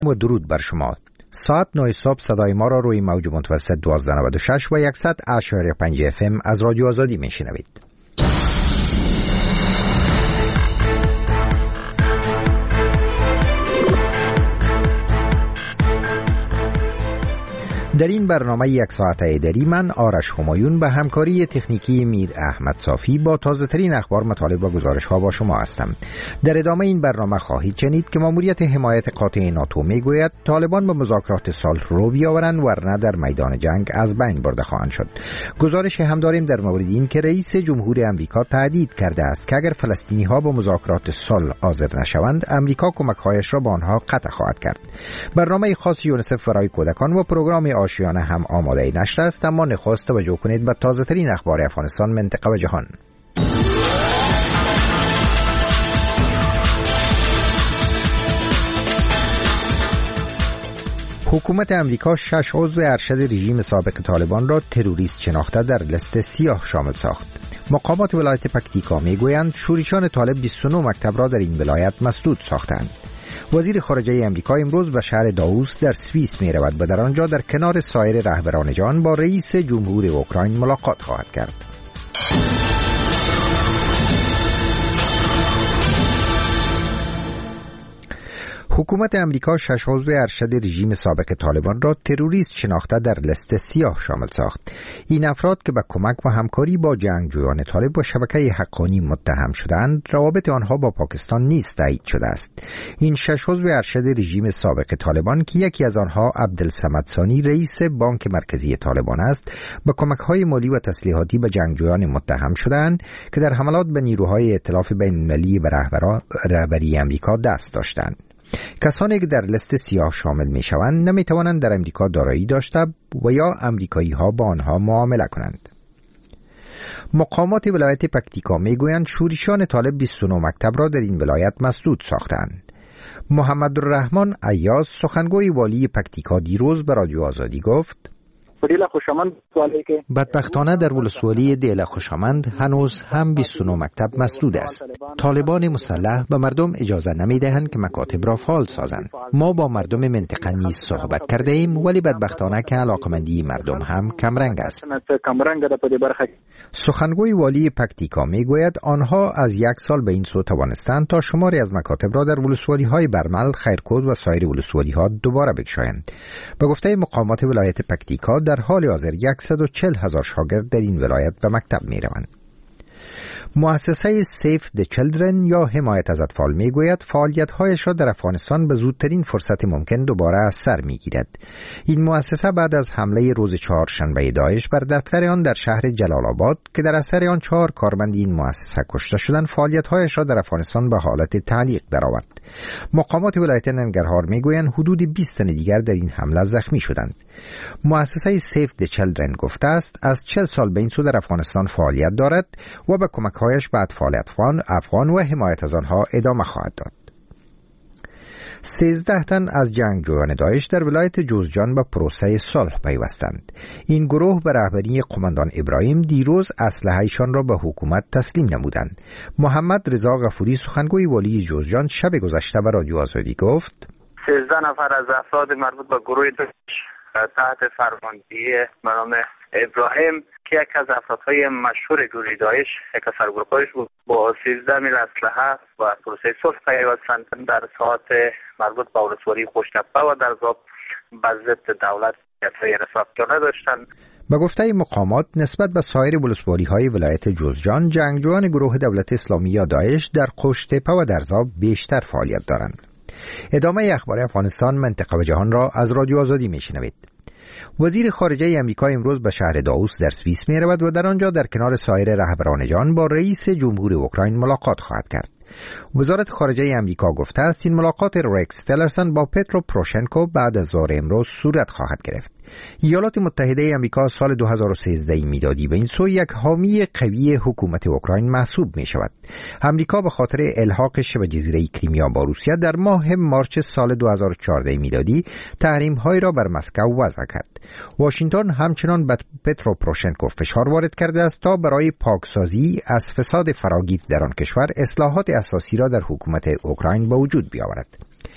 و درود بر شما. ساعت 9 صبح صدای ما را روی موج متوسط 1296 و 100.5 FM از رادیو آزادی میشنوید. در این برنامه یک ساعته دری من آرش همایون به همکاری تکنیکی میر احمد صافی با تازه ترین اخبار، مطالب و گزارش ها با شما هستم. در ادامه این برنامه خواهید شنید که ماموریت حمایت قاطع ناتو میگوید طالبان به مذاکرات صلح رو بیاورند ورنه در میدان جنگ از بین برده خواهند شد. گزارش هم داریم در مورد این که رئیس جمهور امریکا تهدید کرده است که اگر فلسطینی ها به مذاکرات صلح حاضر نشوند امریکا کمک‌هایش را به آنها قطع خواهد کرد. برنامه خاص یونیسف برای کودکان و پروگرام آشیانه هم آماده نشر است، اما نخست توجه کنید به تازه ترین اخبار افغانستان، منطقه و جهان. حکومت امریکا 6 عضو ارشد رژیم سابق طالبان را تروریست شناخته در لیست سیاه شامل ساخت. مقامات ولایت پکتیکا میگویند شورشیان طالب 29 مکتب را در این ولایت مسدود ساختند. وزیر خارجه امریکا امروز به شهر داووس در سوئیس می رود و در آنجا در کنار سایر رهبران جهان با رئیس جمهور اوکراین ملاقات خواهد کرد. حکومت امریکا 6 عضو ارشد رژیم سابق طالبان را تروریست شناخته در لیست سیاه شامل ساخت. این افراد که به کمک و همکاری با جنگجویان طالب و شبکه حقانی متهم شدند، روابط آنها با پاکستان نیز تایید شده است. این 6 عضو ارشد رژیم سابق طالبان که یکی از آنها عبدالصمد ثانی رئیس بانک مرکزی طالبان است، با کمک‌های مالی و تسلیحاتی به جنگجویان متهم شدند که در حملات به نیروهای ائتلاف بین‌المللی و رهبری امریکا دست داشتند. کسانی که در لیست سیاه شامل می شوند نمی توانند در امریکا دارایی داشته و یا امریکایی ها با آنها معامله کنند. مقامات ولایت پکتیکا می گویند شورشیان طالب 29 مکتب را در این ولایت مسدود ساختند. محمد الرحمن ایاز سخنگوی والی پکتیکا دیروز به رادیو آزادی گفت: بدبختانه در ولسوالی دیل خوشامند هنوز هم 29 مکتب مسدود است. طالبان مسلح به مردم اجازه نمیدهند که مکاتب را فعال سازند. ما با مردم منطقه نیز صحبت کرده ایم، ولی بدبختانه که علاقمندی مردم هم کمرنگ است. سخنگوی والی پکتیکا میگوید آنها از 1 سال به این سو توانستند تا شماری از مکاتب را در ولسوالی های برمل، خیرکود و سایر ولسوالی ها دوباره بگشایند. به گفته مقامات ولایت پکتیکا در حال حاضر 140,000 شاگرد در این ولایت به مکتب می روند. مؤسسه سیف د چیلدرن یا حمایت از اطفال می گوید فعالیت‌هایش را در افغانستان به زودترین فرصت ممکن دوباره از سر می گیرد. این مؤسسه بعد از حمله روز چهارشنبه داعش بر دفتر آن در شهر جلال آباد که در اثر آن 4 کارمند این مؤسسه کشته شدند، فعالیت‌هایش را در افغانستان به حالت تعلیق درآورد. مقامات ولایت ننگرهار می گویند حدود 20 تن دیگر در این حمله زخمی شدند. مؤسسه سیف د چیلدرن گفته است از 40 سال به این سو در افغانستان فعالیت دارد و به کمک‌هایش به اطفال افغان و حمایت از آنها ادامه خواهد داد. 13 تن از جنگجویان داعش در ولایت جوزجان به پروسه صلح پیوستند. این گروه به رهبری قماندان ابراهیم دیروز اسلحه‌شان را به حکومت تسلیم نمودند. محمد رضا غفوری سخنگوی والی جوزجان شب گذشته به رادیو آزادی گفت: 13 نفر از افراد مربوط به گروه داعش تحت فرماندهی به نام ابراهیم که یک از افرادهای مشهور گروه داعش، یک از سرگروه‌هایش بود، با 13 میل اسلحه و پروسه صلح پیوستند. در ساعت مربوط به ولسوالی خوشتپه و در ضبط بر ضد دولت حرکت‌های رسافتانه داشتند. به گفته مقامات نسبت به سایر ولسوالی‌های ولایت جوزجان، جنگجویان گروه دولت اسلامی یا داعش در قوشتپه و در ضبط بیشتر فعالیت دارند. ادامه اخبار افغانستان، منطقه و جهان را از رادیو آزادی میشنوید. وزیر خارجه امریکا امروز به شهر داووس در سوئیس می رود و در آنجا در کنار سایر رهبران جهان با رئیس جمهور اوکراین ملاقات خواهد کرد. وزارت خارجه امریکا گفته است این ملاقات رکس تیلرسن با پترو پروشنکو بعد از ظهر امروز صورت خواهد گرفت. ایالات متحده امریکا سال 2013 میلادی به این سو یک حامی قوی حکومت اوکراین محسوب می شود. امریکا به خاطر الحاق شبه جزیره کریمیا با روسیه در ماه مارچ سال 2014 میلادی تحریم‌هایی را بر مسکو وضع کرد. واشنگتن همچنان به پترو پروشنکو فشار وارد کرده است تا برای پاکسازی از فساد فراگیر در آن کشور اصلاحات اساسی را در حکومت اوکراین به وجود بیاورد.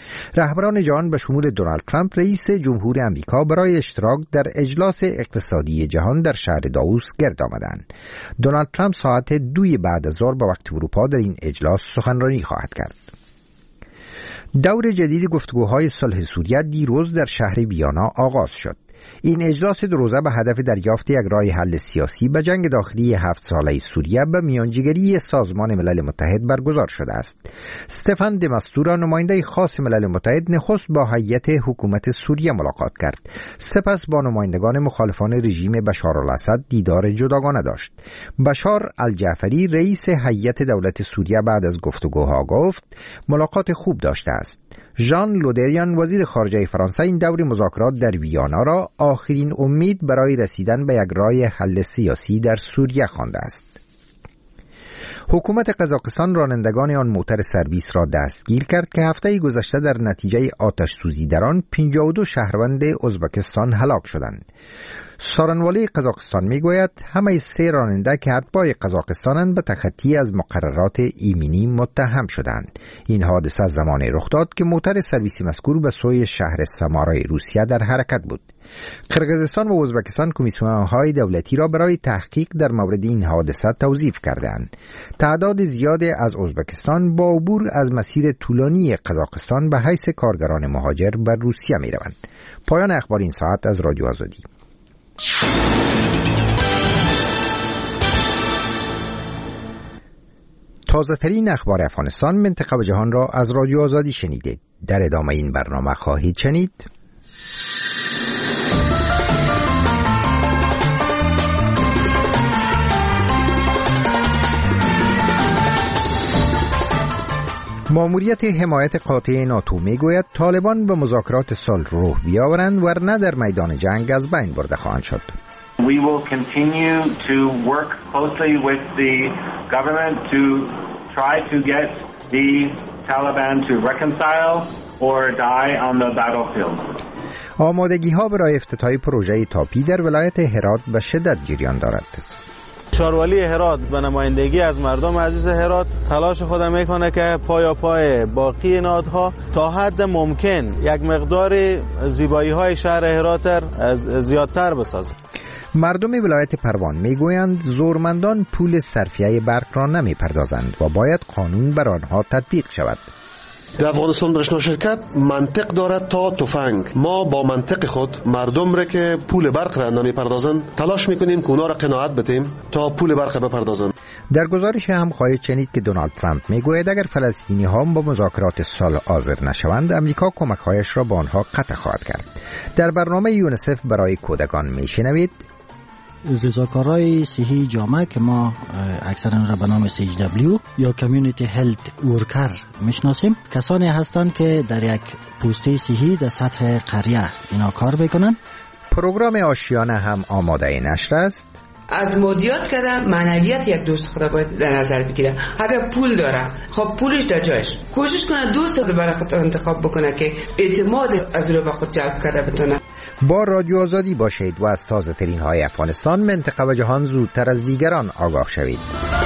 رهبران جهان به شمول دونالد ترامپ رئیس جمهور امریکا برای اشتراک در اجلاس اقتصادی جهان در شهر داووس گرد آمدند. دونالد ترامپ ساعت 2 بعد از ظهر به وقت اروپا در این اجلاس سخنرانی خواهد کرد. دور جدید گفتگوهای صلح سوریه دیروز در شهر ویانا آغاز شد. این اجلاس 2 روزه به هدف دریافت یک راه حل سیاسی به جنگ داخلی 7 ساله سوریه به میانجیگری سازمان ملل متحد برگزار شده است. استفان د مستورا، نماینده خاص ملل متحد، نخست با هیئت حکومت سوریه ملاقات کرد. سپس با نمایندگان مخالفان رژیم بشار الاسد دیدار جداگانه داشت. بشار الجعفری، رئیس هیئت دولت سوریه، بعد از گفتگوها گفت ملاقات خوب داشته است. ژان لودریان، وزیر خارجه فرانسه، این دور مذاکرات در ویانا را آخرین امید برای رسیدن به یک راه حل سیاسی در سوریه خوانده است. حکومت قزاقستان رانندگان آن موتر سرویس را دستگیر کرد که هفته گذشته در نتیجه آتش سوزی در آن 52 شهروند ازبکستان هلاک شدند. سارنوالی قزاقستان میگوید همه 3 راننده که اتباع قزاقستانند به تخطی از مقررات ایمنی متهم شدند. این حادثه زمانی رخ داد که موتر سرویسی مذکور به سوی شهر سمارای روسیه در حرکت بود. قرقیزستان و ازبکستان کمیسیون‌های دولتی را برای تحقیق در مورد این حادثه توظیف کردند. تعداد زیادی از ازبکستان با عبور از مسیر طولانی قزاقستان به حیث کارگران مهاجر به روسیه می‌روند. پایان اخبار این ساعت از رادیو آزادی. تازه ترین اخبار افغانستان، منطقه و جهان را از رادیو آزادی شنیدید. در ادامه این برنامه خواهید شنید: ماموریت حمایت قاطع ناتو میگوید طالبان به مذاکرات صلح روح بیاورند ورنه در میدان جنگ از بین برده خواهند شد. We will continue to work closely with the government to try to get the Taliban to reconcile or die on the battlefield. آمادگی ها برای افتتاح پروژه تاپی در ولایت هرات به شدت جریان دارد. شاروالی هرات به نمایندگی از مردم عزیز هرات تلاش خود میکنه که پای باقی نهادها تا حد ممکن یک مقدار زیبایی های شهر هرات زیادتر بسازه. مردم ولایت پروان میگویند زورمندان پول صرفیه برق را نمیپردازند و باید قانون بر آنها تطبیق شود. در افغانستان برشنا شرکت منطق دارد تا تفنگ. ما با منطق خود مردم را که پول برق را نمیپردازند تلاش میکنیم که اونا را قناعت بدیم تا پول برق بپردازند. در گزارش هم خواهید شنید که دونالد ترامپ میگوید اگر فلسطینی ها با مذاکرات صلح حاضر نشوند امریکا کمک‌هایش را به آنها قطع خواهد کرد. در برنامه یونیسف برای کودکان میشنوید زیرساخت‌های صحی جامعه که ما اکثرا را به نام CHW یا کمیونیتی هلت ورکر میشناسیم، کسانی هستند که در یک پوسته صحی در سطح قریه اینا کار میکنن. پروگرام آشیانه هم آماده نشر است. از مادیات کردن معنویت یک دوست خدا باید در نظر بگیره. اگر پول داره خب پولش در جایش، کوشش کنه دوست رو برای خود انتخاب بکنه که اعتماد از رو به خود جلب کرده بتونه. با رادیو آزادی باشید و از تازه ترین های افغانستان، منطقه و جهان زودتر از دیگران آگاه شوید.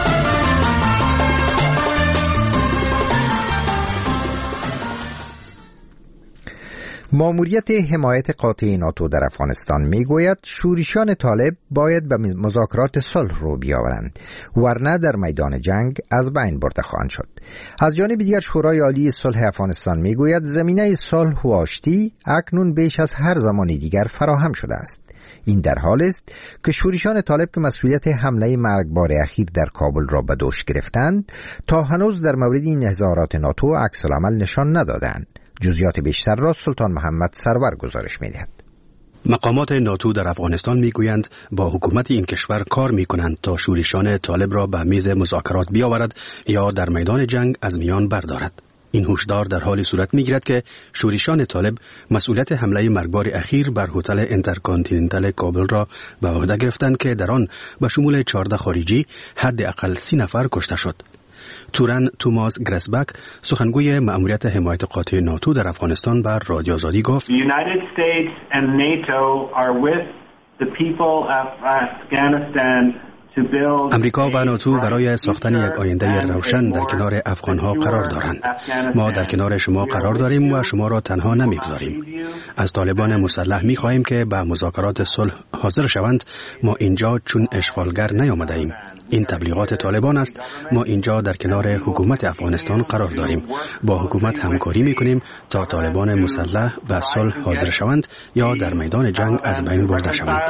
ماموریت حمایت قاطع ناتو در افغانستان میگوید شورشیان طالب باید به مذاکرات صلح رو بیاورند ورنه در میدان جنگ از بین برده خواهند شد. از جانب دیگر شورای عالی صلح افغانستان میگوید زمینه صلح و آشتی اکنون بیش از هر زمان دیگر فراهم شده است. این در حال است که شورشیان طالب که مسئولیت حمله مرگبار اخیر در کابل را به دوش گرفتند تا هنوز در مورد این اظهارات ناتو عکس العمل نشان ندادند. جزئیات بیشتر را سلطان محمد سرور گزارش می‌دهد. مقامات ناتو در افغانستان میگویند با حکومت این کشور کار میکنند تا شورشیان طالب را به میز مذاکرات بیاورد یا در میدان جنگ از میان بردارد. این هشدار در حال صورت میگیرد که شورشیان طالب مسئولیت حمله مرگبار اخیر بر هتل انترکانتیننتال کابل را به عهده گرفتند که در آن به شمول 14 خارجی حداقل 30 نفر کشته شد. تورن توماس گرسبک، سخنگوی مأموریت حمایت قاطع ناتو در افغانستان، بر رادیو آزادی گفت: The United States and NATO are with the people of Afghanistan امریکا و ناتو برای ساختن یک آینده روشن در کنار افغانها قرار دارند. ما در کنار شما قرار داریم و شما را تنها نمیگذاریم. از طالبان مسلح می‌خواهیم که به مذاکرات صلح حاضر شوند. ما اینجا چون اشغالگر نیامده ایم. این تبلیغات طالبان است. ما اینجا در کنار حکومت افغانستان قرار داریم. با حکومت همکاری می‌کنیم تا طالبان مسلح به صلح حاضر شوند یا در میدان جنگ از بین برده شوند.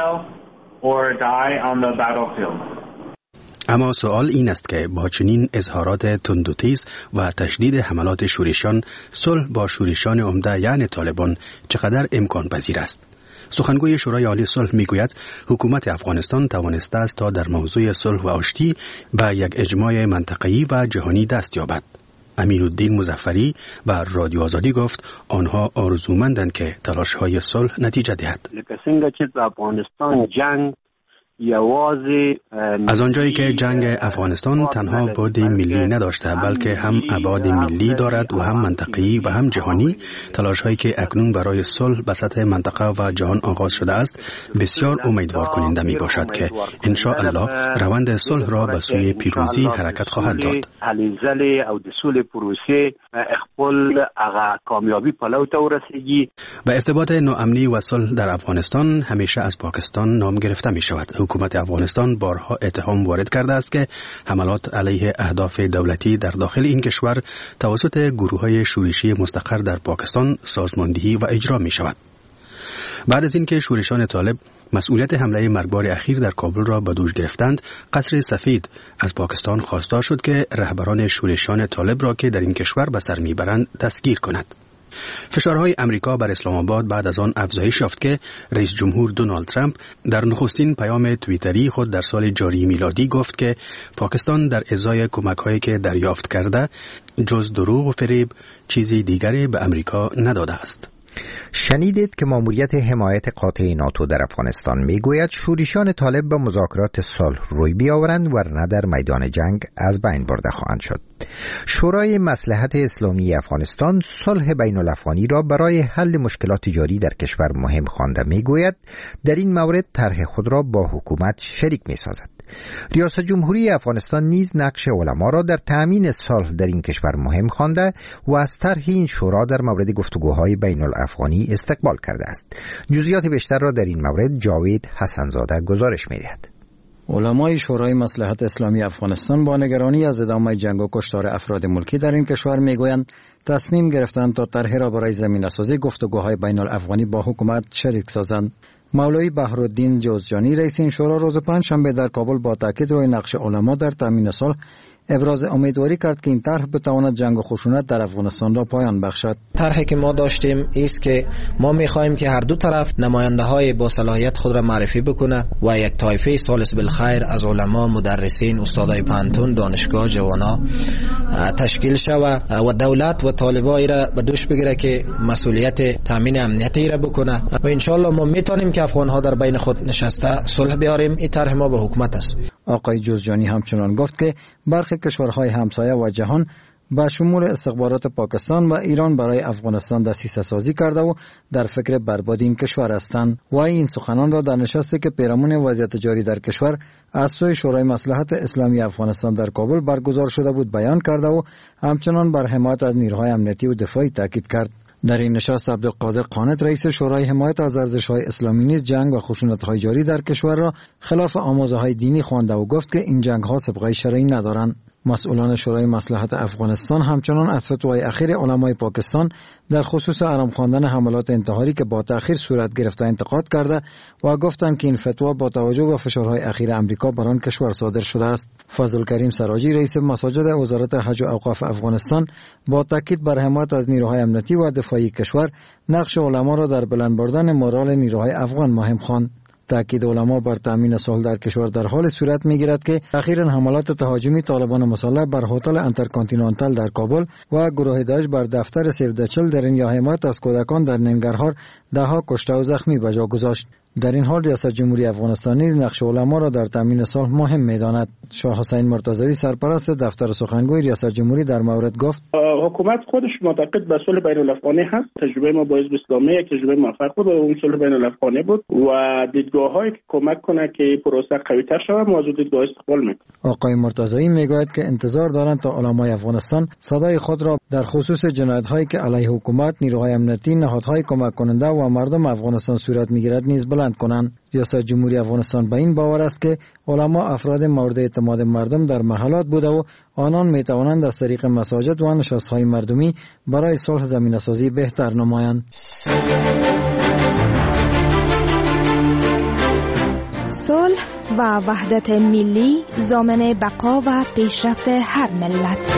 اما سوال این است که با چنین اظهارات تند و تیز و تشدید حملات شورشیان، صلح با شورشیان عمده یعنی طالبان چقدر امکان پذیر است؟ سخنگوی شورای عالی صلح میگوید حکومت افغانستان توانسته است تا در موضوع صلح و آشتی به یک اجماع منطقه‌ای و جهانی دست یابد. امینالدین مظفری به رادیو آزادی گفت آنها آرزومندند که تلاش‌های صلح نتیجه دهد. افغانستان جنگ از آنجایی که جنگ افغانستان تنها بعد ملی نداشته بلکه هم ابعاد ملی دارد و هم منطقه‌ای و هم جهانی، تلاش‌هایی که اکنون برای صلح به سطح منطقه و جهان آغاز شده است بسیار امیدوار کننده می باشد که ان شاء الله روند صلح را به سوی پیروزی حرکت خواهد داد. به ارتباط ناامنی و صلح در افغانستان همیشه از پاکستان نام گرفته می شود. حکومت افغانستان بارها اتهام وارد کرده است که حملات علیه اهداف دولتی در داخل این کشور توسط گروه‌های شورشی مستقر در پاکستان سازماندهی و اجرا می شود. بعد از اینکه شورشیان طالب مسئولیت حمله مرگبار اخیر در کابل را به دوش گرفتند، قصر سفید از پاکستان خواستار شد که رهبران شورشیان طالب را که در این کشور به سر میبرند دستگیر کند. فشارهای امریکا بر اسلام آباد بعد از آن افزایش یافت که رئیس جمهور دونالد ترامپ در نخستین پیام توییتری خود در سال جاری میلادی گفت که پاکستان در ازای کمک‌هایی که دریافت کرده جز دروغ و فریب چیزی دیگری به امریکا نداده است. شنیدید که ماموریت حمایت قاطع ناتو در افغانستان میگوید شورشیان طالب به مذاکرات صلح روی بیاورند ورنه در میدان جنگ از بین برده خواهند شد. شورای مصلحت اسلامی افغانستان صلح بین الافغانی را برای حل مشکلات جاری در کشور مهم خوانده میگوید در این مورد طرح خود را با حکومت شریک میسازد. ریاست جمهوری افغانستان نیز نقش علما را در تأمین صلح در این کشور مهم خوانده و از طرح این شورا در مورد گفتگوهای بین الافغانی استقبال کرده است. جزئیات بیشتر را در این مورد جاوید حسنزاده گزارش می‌دهد. علمای شورای مصلحت اسلامی افغانستان با نگرانی از ادامه جنگ و کشتار افراد ملکی در این کشور میگویند تصمیم گرفتند تا طرحی را برای زمینه‌سازی گفتگوهای بین الافغانی با حکومت شریک سازند. مولوی بهرالدین جوزجانی رئیس این شورا روز پنجشنبه در کابل با تاکید روی نقش علما در تامین صلح ابراز امیدواری کرد که این طرح بتواند جنگ و خشونت در افغانستان را پایان بخشد. طرحی که ما داشتیم است که ما می‌خواهیم که هر دو طرف نماینده‌های با صلاحیت خود را معرفی بکنه و یک طایفه سالس بالخیر از علما، مدرسین، استادای پانتون، دانشگاه، جوانا تشکیل شود و دولت و طالبان را به دوش بگیره که مسئولیت تامین امنیتی را بکنه و ان شاء الله ما میتونیم که افغان‌ها در بین خود نشسته صلح بیاریم. این طرح ما به حکومت است. آقای جوزجانی همچنان گفت که برخی کشورهای همسایه و جهان با شمول استخبارات پاکستان و ایران برای افغانستان دسیسه سازی کرده و در فکر بربادی این کشور هستند و این سخنان را در نشستی که پیرامون وضعیت جاری در کشور از سوی شورای مصلحت اسلامی افغانستان در کابل برگزار شده بود بیان کرده و همچنان بر حمایت از نیروهای امنیتی و دفاعی تاکید کرد. در این نشست عبدالقادر قانت رئیس شورای حمایت از ارزش‌های اسلامی نیز جنگ و خشونت‌های جاری در کشور را خلاف آموزه‌های دینی خوانده و گفت که این جنگ‌ها سابقه شرعی ندارند. مسئولان شورای مصلحت افغانستان همچنان از فتوای اخیر علمای پاکستان در خصوص حرام خواندن حملات انتحاری که با تأخیر صورت گرفته انتقاد کرده و گفتند که این فتوا با توجه به فشارهای اخیر امریکا بر آن کشور صادر شده است. فضل کریم سراجی رئیس مساجد وزارت حج و اوقاف افغانستان با تاکید بر حمایت از نیروهای امنیتی و دفاعی کشور نقش علما را در بلند بردن مورال نیروهای افغان مهم خواند. تاکید علما بر تامین صلح در کشور در حال صورت میگیرد که اخیراً حملات تهاجمی طالبان مسلح بر هتل انترکانتینانتال در کابل و گروه داعش بر دفتر سیو د چیلدرن یا حمایت از کودکان در ننگرهار دهها کشته و زخمی به جا گذاشت. در این حال ریاست جمهوری افغانستان نیز نقش علما را در تامین صلح مهم می‌داند. شاه حسین مرتضوی سرپرست دفتر سخنگوی ریاست جمهوری در مورد گفت: حکومت خودش معتقد به صلح بین الافغانی هست. تجربه ما با حزب اسلامی یک تجربه موفق بود و اون صلح بین الافغانی بود و دیدگاه‌هایی که کمک کنه که پروسه قوی‌تر شود ما از دیدگاه استقبال می‌کنیم. آقای مرتضوی میگوید که انتظار دارند تا علمای افغانستان صدای خود را در خصوص جنایت‌هایی که علیه حکومت، نیروهای امنیتی، نهادهای کمک کننده و مردم افغانستان صورت می‌گیرد نیز بلند کنند. ریاست جمهوری افغانستان به این باور است که علما افراد مورد اعتماد مردم در محلات بوده و آنان می‌توانند از طریق مساجد و نشست‌های مردمی برای صلح زمینه‌سازی بهتر نمایند. صلح و وحدت ملی ضامن بقا و پیشرفت هر ملت.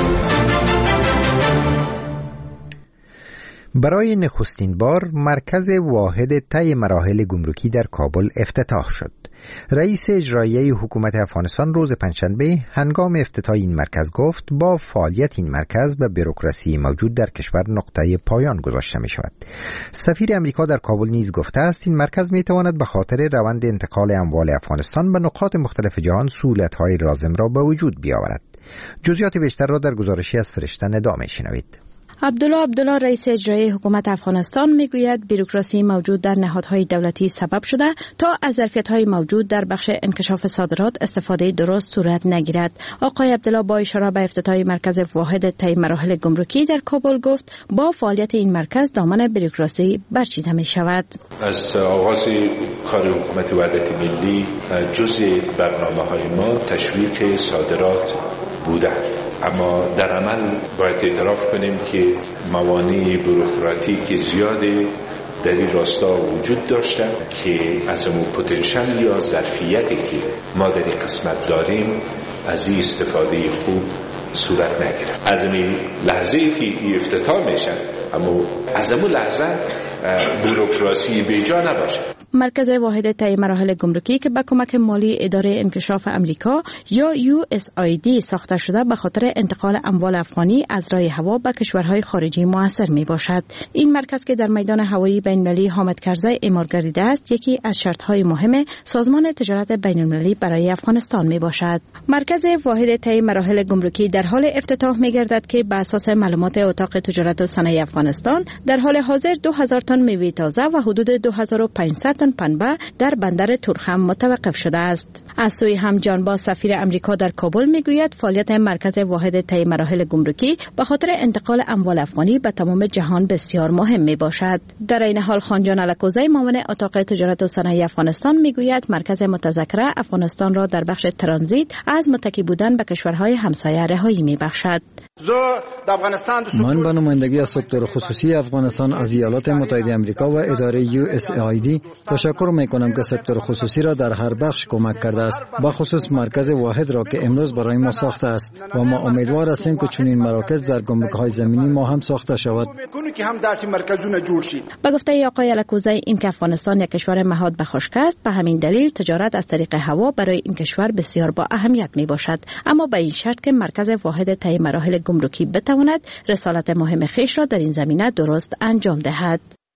برای نخستین بار مرکز واحد طی مراحل گمرکی در کابل افتتاح شد. رئیس اجرایی حکومت افغانستان روز پنجشنبه هنگام افتتاح این مرکز گفت با فعالیت این مرکز به بوروکراسی موجود در کشور نقطه پایان گذاشته می شود. سفیر امریکا در کابل نیز گفته است این مرکز می تواند به خاطر روند انتقال اموال افغانستان به نقاط مختلف جهان سهولت‌های لازم را به وجود بیاورد. جزئیات بیشتر را در گزارشی از فرشته ندا می‌شنوید. عبدالله رئیس اجرایی حکومت افغانستان میگوید بوروکراسی موجود در نهادهای دولتی سبب شده تا از ظرفیت‌های موجود در بخش انکشاف صادرات استفاده درست صورت نگیرد. آقای عبدالله با اشاره به افتتاح مرکز واحد طی مراحل گمرکی در کابل گفت با فعالیت این مرکز دامن بوروکراسی برچیده می شود. از آغاز کار حکومت وحدت ملی جزء برنامه‌های ما تشویق صادرات بوده، اما در عمل باید اعتراف کنیم که موانع بوروکراتیک زیادی در این راستا وجود داشته که از اون پتانسیل یا ظرفیتی که ما در این قسمت داریم از این استفاده خوب صورت نگیره. از این لحظه که افتتاح میشه اما از اون لحظه بوروکراسی بیجا نباشه. مرکز واحد طی مراحل گمرکی که به کمک مالی اداره انکشاف امریکا یا USAID ساخته شده به خاطر انتقال اموال افغانی از راه هوا به کشورهای خارجی موثر می باشد. این مرکز که در میدان هوایی بین‌المللی حامد کرزی اعمار گردیده است یکی از شرط‌های مهم سازمان تجارت بین‌المللی برای افغانستان می باشد. مرکز واحد طی مراحل گمرکی در حال افتتاح می گردد که بر اساس معلومات اتاق تجارت و صنایع افغانستان در حال حاضر 2000 تن میوه تازه و حدود 2500 تن پنبه در بندر تورخم متوقف شده است. از سوی هم جانباز سفیر امریکا در کابل میگوید فعالیت مرکز واحد طی مراحل گمرکی به خاطر انتقال اموال افغانی به تمام جهان بسیار مهم می باشد. در این حال خانجان الکوزی معاون اتاق تجارت و صنایع افغانستان میگوید مرکز متذکره افغانستان را در بخش ترانزیت از متکی بودن به کشورهای همسایه رهایی میبخشد. من به نمایندگی از سکتور خصوصی افغانستان از ایالات متحده آمریکا و اداره USAID تشکر میکنم که سکتور خصوصی را در هر بخش کمک کرده است، با خصوص مرکز واحد را که امروز برای ما ساخته است و ما امیدوار هستیم که چنین مراکز در گمرک‌های زمینی ما هم ساخته شود. به گفته آقای الکوزی این که افغانستان یک کشور مهاد به خشک است، به همین دلیل تجارت از طریق هوا برای این کشور بسیار با اهمیت می باشد، اما به این شرط که مرکز واحد طی مراحل گمرکی بتواند رسالت مهم خویش را در این زمینه درست انجام دهد.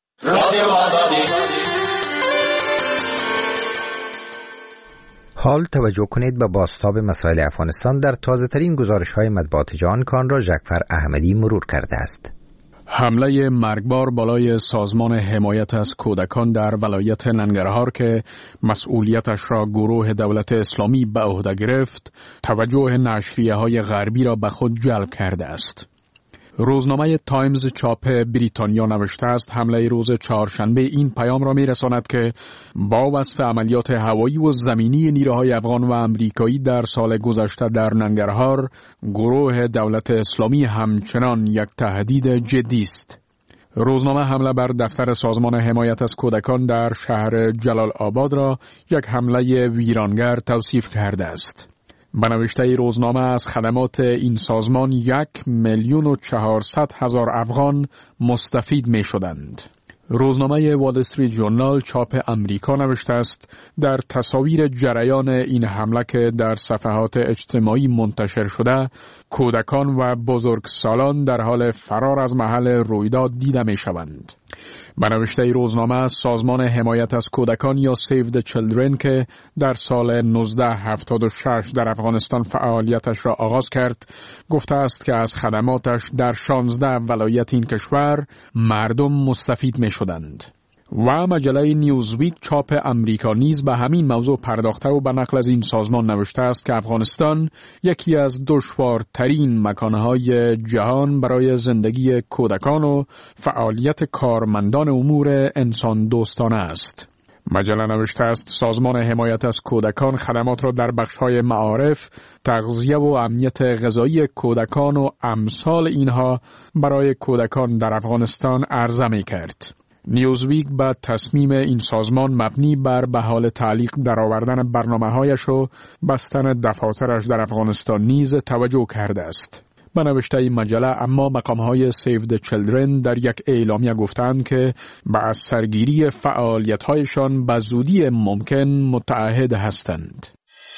حال توجه کنید به بازتاب مسائل افغانستان در تازه‌ترین گزارش‌های مطبوعات جهان که آن را جعفر احمدی مرور کرده است. حمله مرگبار بالای سازمان حمایت از کودکان در ولایت ننگرهار که مسئولیتش را گروه دولت اسلامی به عهده گرفت، توجه نشریه‌های غربی را به خود جلب کرده است. روزنامه تایمز چاپ بریتانیا نوشته است حمله روز چهارشنبه این پیام را می‌رساند که با وصف عملیات هوایی و زمینی نیروهای افغان و امریکایی در سال گذشته در ننگرهار، گروه دولت اسلامی همچنان یک تهدید جدی است. روزنامه حمله بر دفتر سازمان حمایت از کودکان در شهر جلال آباد را یک حمله ویرانگر توصیف کرده است. به نوشته روزنامه از خدمات این سازمان 1,400,000 افغان مستفید می شدند. روزنامه وال استریت ژورنال چاپ امریکا نوشته است در تصاویر جریان این حمله که در صفحات اجتماعی منتشر شده، کودکان و بزرگسالان در حال فرار از محل رویداد دیده می شوند. به نوشته روزنامه، سازمان حمایت از کودکان یا Save the Children که در سال 1976 در افغانستان فعالیتش را آغاز کرد، گفته است که از خدماتش در 16 ولایت این کشور مردم مستفید می شدند. و مجله نیوزویک چاپ امریکا نیز به همین موضوع پرداخته و به نقل از این سازمان نوشته است که افغانستان یکی از دشوارترین مکانهای جهان برای زندگی کودکان و فعالیت کارمندان امور انسان دوستانه است. مجله نوشته است سازمان حمایت از کودکان خدمات را در بخش‌های معارف، تغذیه و امنیت غذایی کودکان و امثال اینها برای کودکان در افغانستان عرضه می‌کرد. نیوزویک به تصمیم این سازمان مبنی بر به حال تعلیق درآوردن برنامه‌هایش و بستن دفاترش در افغانستان نیز توجه کرده است. به نوشته این مجله اما مقام‌های Save the Children در یک اعلامیه گفتند که به سرگیری فعالیت‌هایشان به زودی ممکن متعهد هستند.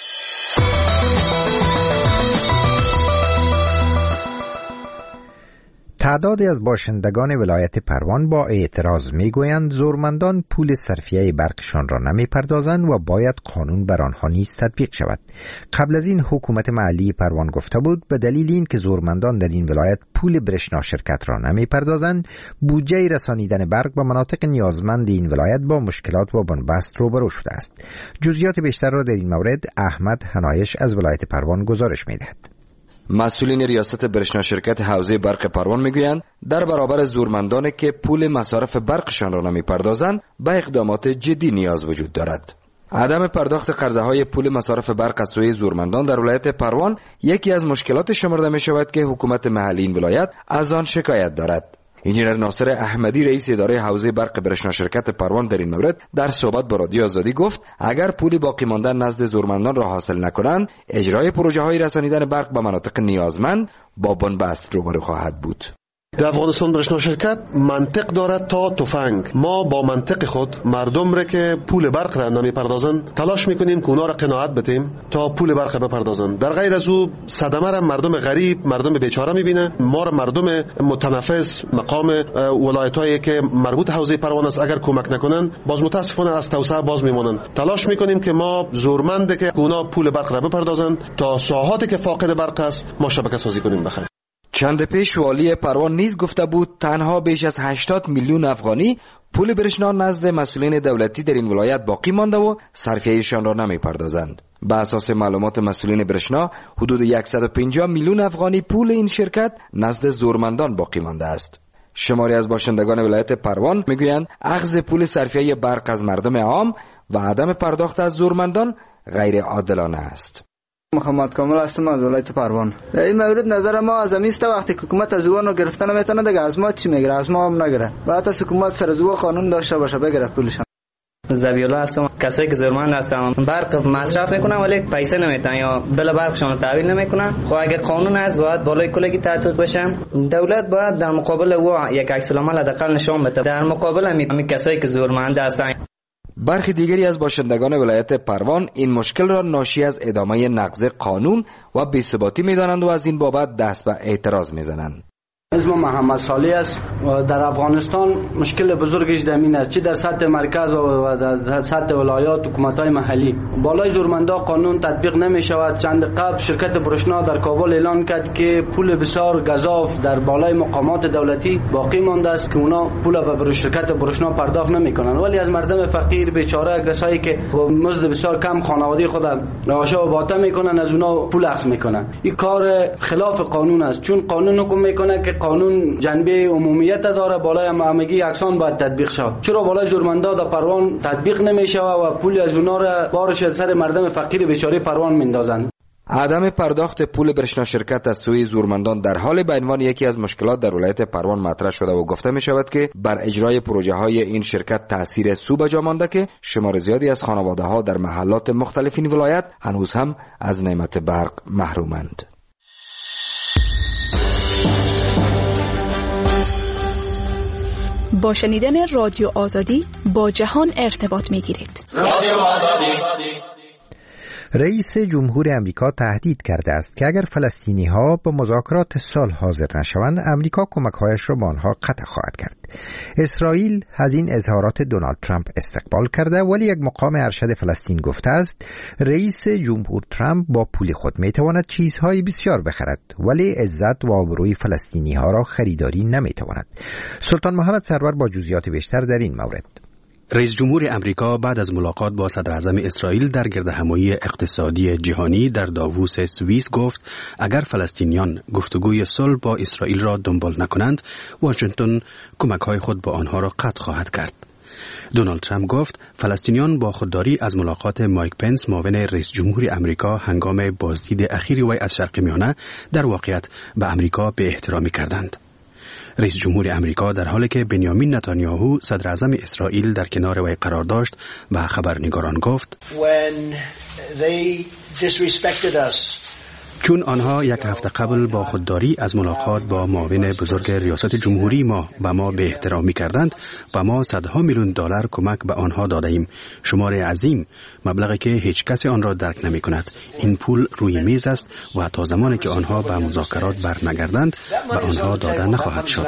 تعدادی از باشندگان ولایت پروان با اعتراض میگویند زورمندان پول صرفیه برقشان را نمیپردازند و باید قانون بر آنها نیز تطبیق شود. قبل از این حکومت محلی پروان گفته بود به دلیل این که زورمندان در این ولایت پول برشنا شرکت را نمیپردازند، بودجه رسانیدن برق به مناطق نیازمند این ولایت با مشکلات و بنبست روبرو شده است. جزئیات بیشتر را در این مورد احمد حنایش از ولایت پروان گزارش میدهد. مسئولین ریاست برشنا شرکت حوزه برق پروان میگویند در برابر زورمندانی که پول مصارف برقشان را نمیپردازند به اقدامات جدی نیاز وجود دارد. عدم پرداخت قرضه های پول مصارف برق از سوی زورمندان در ولایت پروان یکی از مشکلات شمرده می شود که حکومت محلی این ولایت از آن شکایت دارد. انجینر ناصر احمدی رئیس اداره حوزه برق برشنا شرکت پروان در این مورد در صحبت با رادیو آزادی گفت اگر پولی باقی مانده نزد زورمندان را حاصل نکنند، اجرای پروژه های رسانیدن برق به مناطق نیازمند با بنبست روبرو خواهد بود. در افغانستان برشنا شرکت منطق دارد تا تفنگ. ما با منطق خود مردم را که پول برق را نمیپردازند تلاش میکنیم که اونا را قناعت بدیم تا پول برق بپردازند. در غیر از او صدمه را مردم غریب، مردم بیچاره میبینه. ما را مردم متنفس مقام ولایتایی که مربوط حوزه پروان است اگر کمک نکنند باز متاسفانه از توسعه باز میمونند. تلاش میکنیم که ما زورمنده که اونا پول برق را بپردازند تا ساحاتی که فاقد برق است ما شبکه سازی کنیم. بخیر. چند پیش والی پروان نیز گفته بود تنها بیش از 80 میلیون افغانی پول برشنا نزد مسئولین دولتی در این ولایت باقی مانده و صرفیه‌شان را نمی‌پردازند. به اساس معلومات مسئولین برشنا حدود 150 میلیون افغانی پول این شرکت نزد زورمندان باقی مانده است. شماری از باشندگان ولایت پروان میگویند اخذ پول صرفیه برق از مردم عام و عدم پرداخت از زورمندان غیر عادلانه است. محمد کامل هستم از ولایت پروان. در این مورد نظر ما از امیست وقتی حکومت از اوانو گرفته نمیتونه دیگه از ما چی میگیره؟ از ما هم نگیره. بعد از حکومت سر از او قانون داشته باشه بگیره پولشان. زبیولا هستم. کسایی که زورمند هستن برق مصرف میکنن ولی پیسه نمیتن یا بل برقشون تحویل نمیکنن. خب اگه قانون هست باید بالای کلگی تحقیق بشن. دولت باید در مقابل او یک عکس العمل حداقل نشون بده. در مقابل همین کسایی که زورمند هستن. برخی دیگری از باشندگان ولایت پروان این مشکل را ناشی از ادامه نقض قانون و بی‌ثباتی می‌دانند و از این بابت دست به اعتراض می‌زنند. اسم محمد صالح است و در افغانستان مشکل بزرگش دمین است، چه در سطح مرکز و در سطح ولایات حکومت‌های محلی. بالای زورمندا قانون تطبیق نمی‌شود. چند قبل شرکت برشنا در کابل اعلان کرد که پول بسیار گزاف در بالای مقامات دولتی باقی مانده است که اونا پول به شرکت برشنا پرداخت نمی‌کنند، ولی از مردم فقیر بیچاره کسایی که با مزد بسیار کم خانواده خود راشا و باطه می‌کنند از اونا پول اخذ می‌کنند. این کار خلاف قانون است، چون قانون حکم می‌کنه که قانون جنبه عمومیت داره، بالای همگی یکسان باید تطبیق شود. چرا بالای زورمندا در پروان تطبیق نمیشه و پول از اونا را بارش سر مردم فقیر بیچاره پروان میندازند؟ عدم پرداخت پول برشنا شرکت از سوی زورمندان در حال به عنوان یکی از مشکلات در ولایت پروان مطرح شده و گفته می شود که بر اجرای پروژه های این شرکت تاثیر سو به جا مانده که شمار زیادی از خانواده ها در محلات مختلف این ولایت هنوز هم از نعمت برق محرومند. با شنیدن رادیو آزادی با جهان ارتباط می گیرید. رادیو آزادی. رئیس جمهور امریکا تهدید کرده است که اگر فلسطینی ها به مذاکرات صلح حاضر نشوند، امریکا کمک‌هایش را به آنها قطع خواهد کرد. اسرائیل از این اظهارات دونالد ترامپ استقبال کرده، ولی یک مقام ارشد فلسطین گفته است رئیس جمهور ترامپ با پول خود میتواند چیزهای بسیار بخرد، ولی عزت و آبروی فلسطینی ها را خریداری نمیتواند. سلطان محمد سرور با جزئیات بیشتر در این مورد. رئیس جمهور امریکا بعد از ملاقات با صدر اعظم اسرائیل در گردهمایی اقتصادی جهانی در داووس سوئیس گفت اگر فلسطینیان گفتگوی صلح با اسرائیل را دنبال نکنند، واشنگتن کمک‌های خود با آنها را قطع خواهد کرد. دونالد ترامپ گفت فلسطینیان با خودداری از ملاقات مایک پنس معاون رئیس جمهور امریکا هنگام بازدید اخیر وی از شرق میانه در واقعیت به امریکا به احترامی کردند. رئیس جمهور امریکا در حالی که بنیامین نتانیاهو صدر اعظم اسرائیل در کنار وی قرار داشت به خبرنگاران گفت چون آنها یک هفته قبل با خودداری از ملاقات با معاون بزرگ ریاست جمهوری ما به ما به احترامی کردند و ما صدها میلیون دلار کمک به آنها داده ایم. شمار عظیم، مبلغی که هیچ کسی آن را درک نمی کند. این پول روی میز است و تا زمانی که آنها به مذاکرات برنگردند به آنها داده نخواهد شد.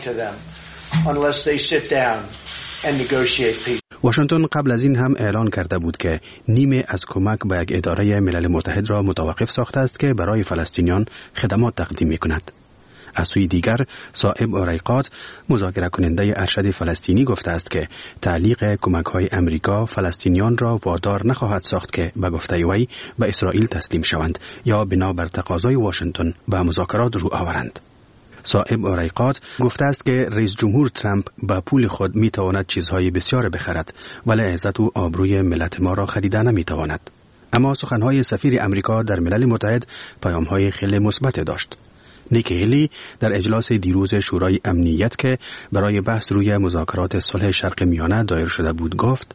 واشنگتن قبل از این هم اعلان کرده بود که نیمه از کمک به یک اداره ملل متحد را متوقف ساخته است که برای فلسطینیان خدمات تقدیم می کند. از سوی دیگر صاحب اریقات مذاکره کننده ارشد فلسطینی گفته است که تعلیق کمک‌های امریکا فلسطینیان را وادار نخواهد ساخت که به گفته وی به اسرائیل تسلیم شوند یا بنابر تقاضای واشنگتن به مذاکرات رو آورند. صاحب اریقات گفته است که رئیس جمهور ترامپ با پول خود می تواند چیزهای بسیار بخرد، ولی عزت و آبروی ملت ما را خریده نمی تواند. اما سخنهای سفیر امریکا در ملل متحد پیامهای خیلی مثبت داشت. نیکی هیلی در اجلاس دیروز شورای امنیت که برای بحث روی مذاکرات صلح شرق میانه دایر شده بود گفت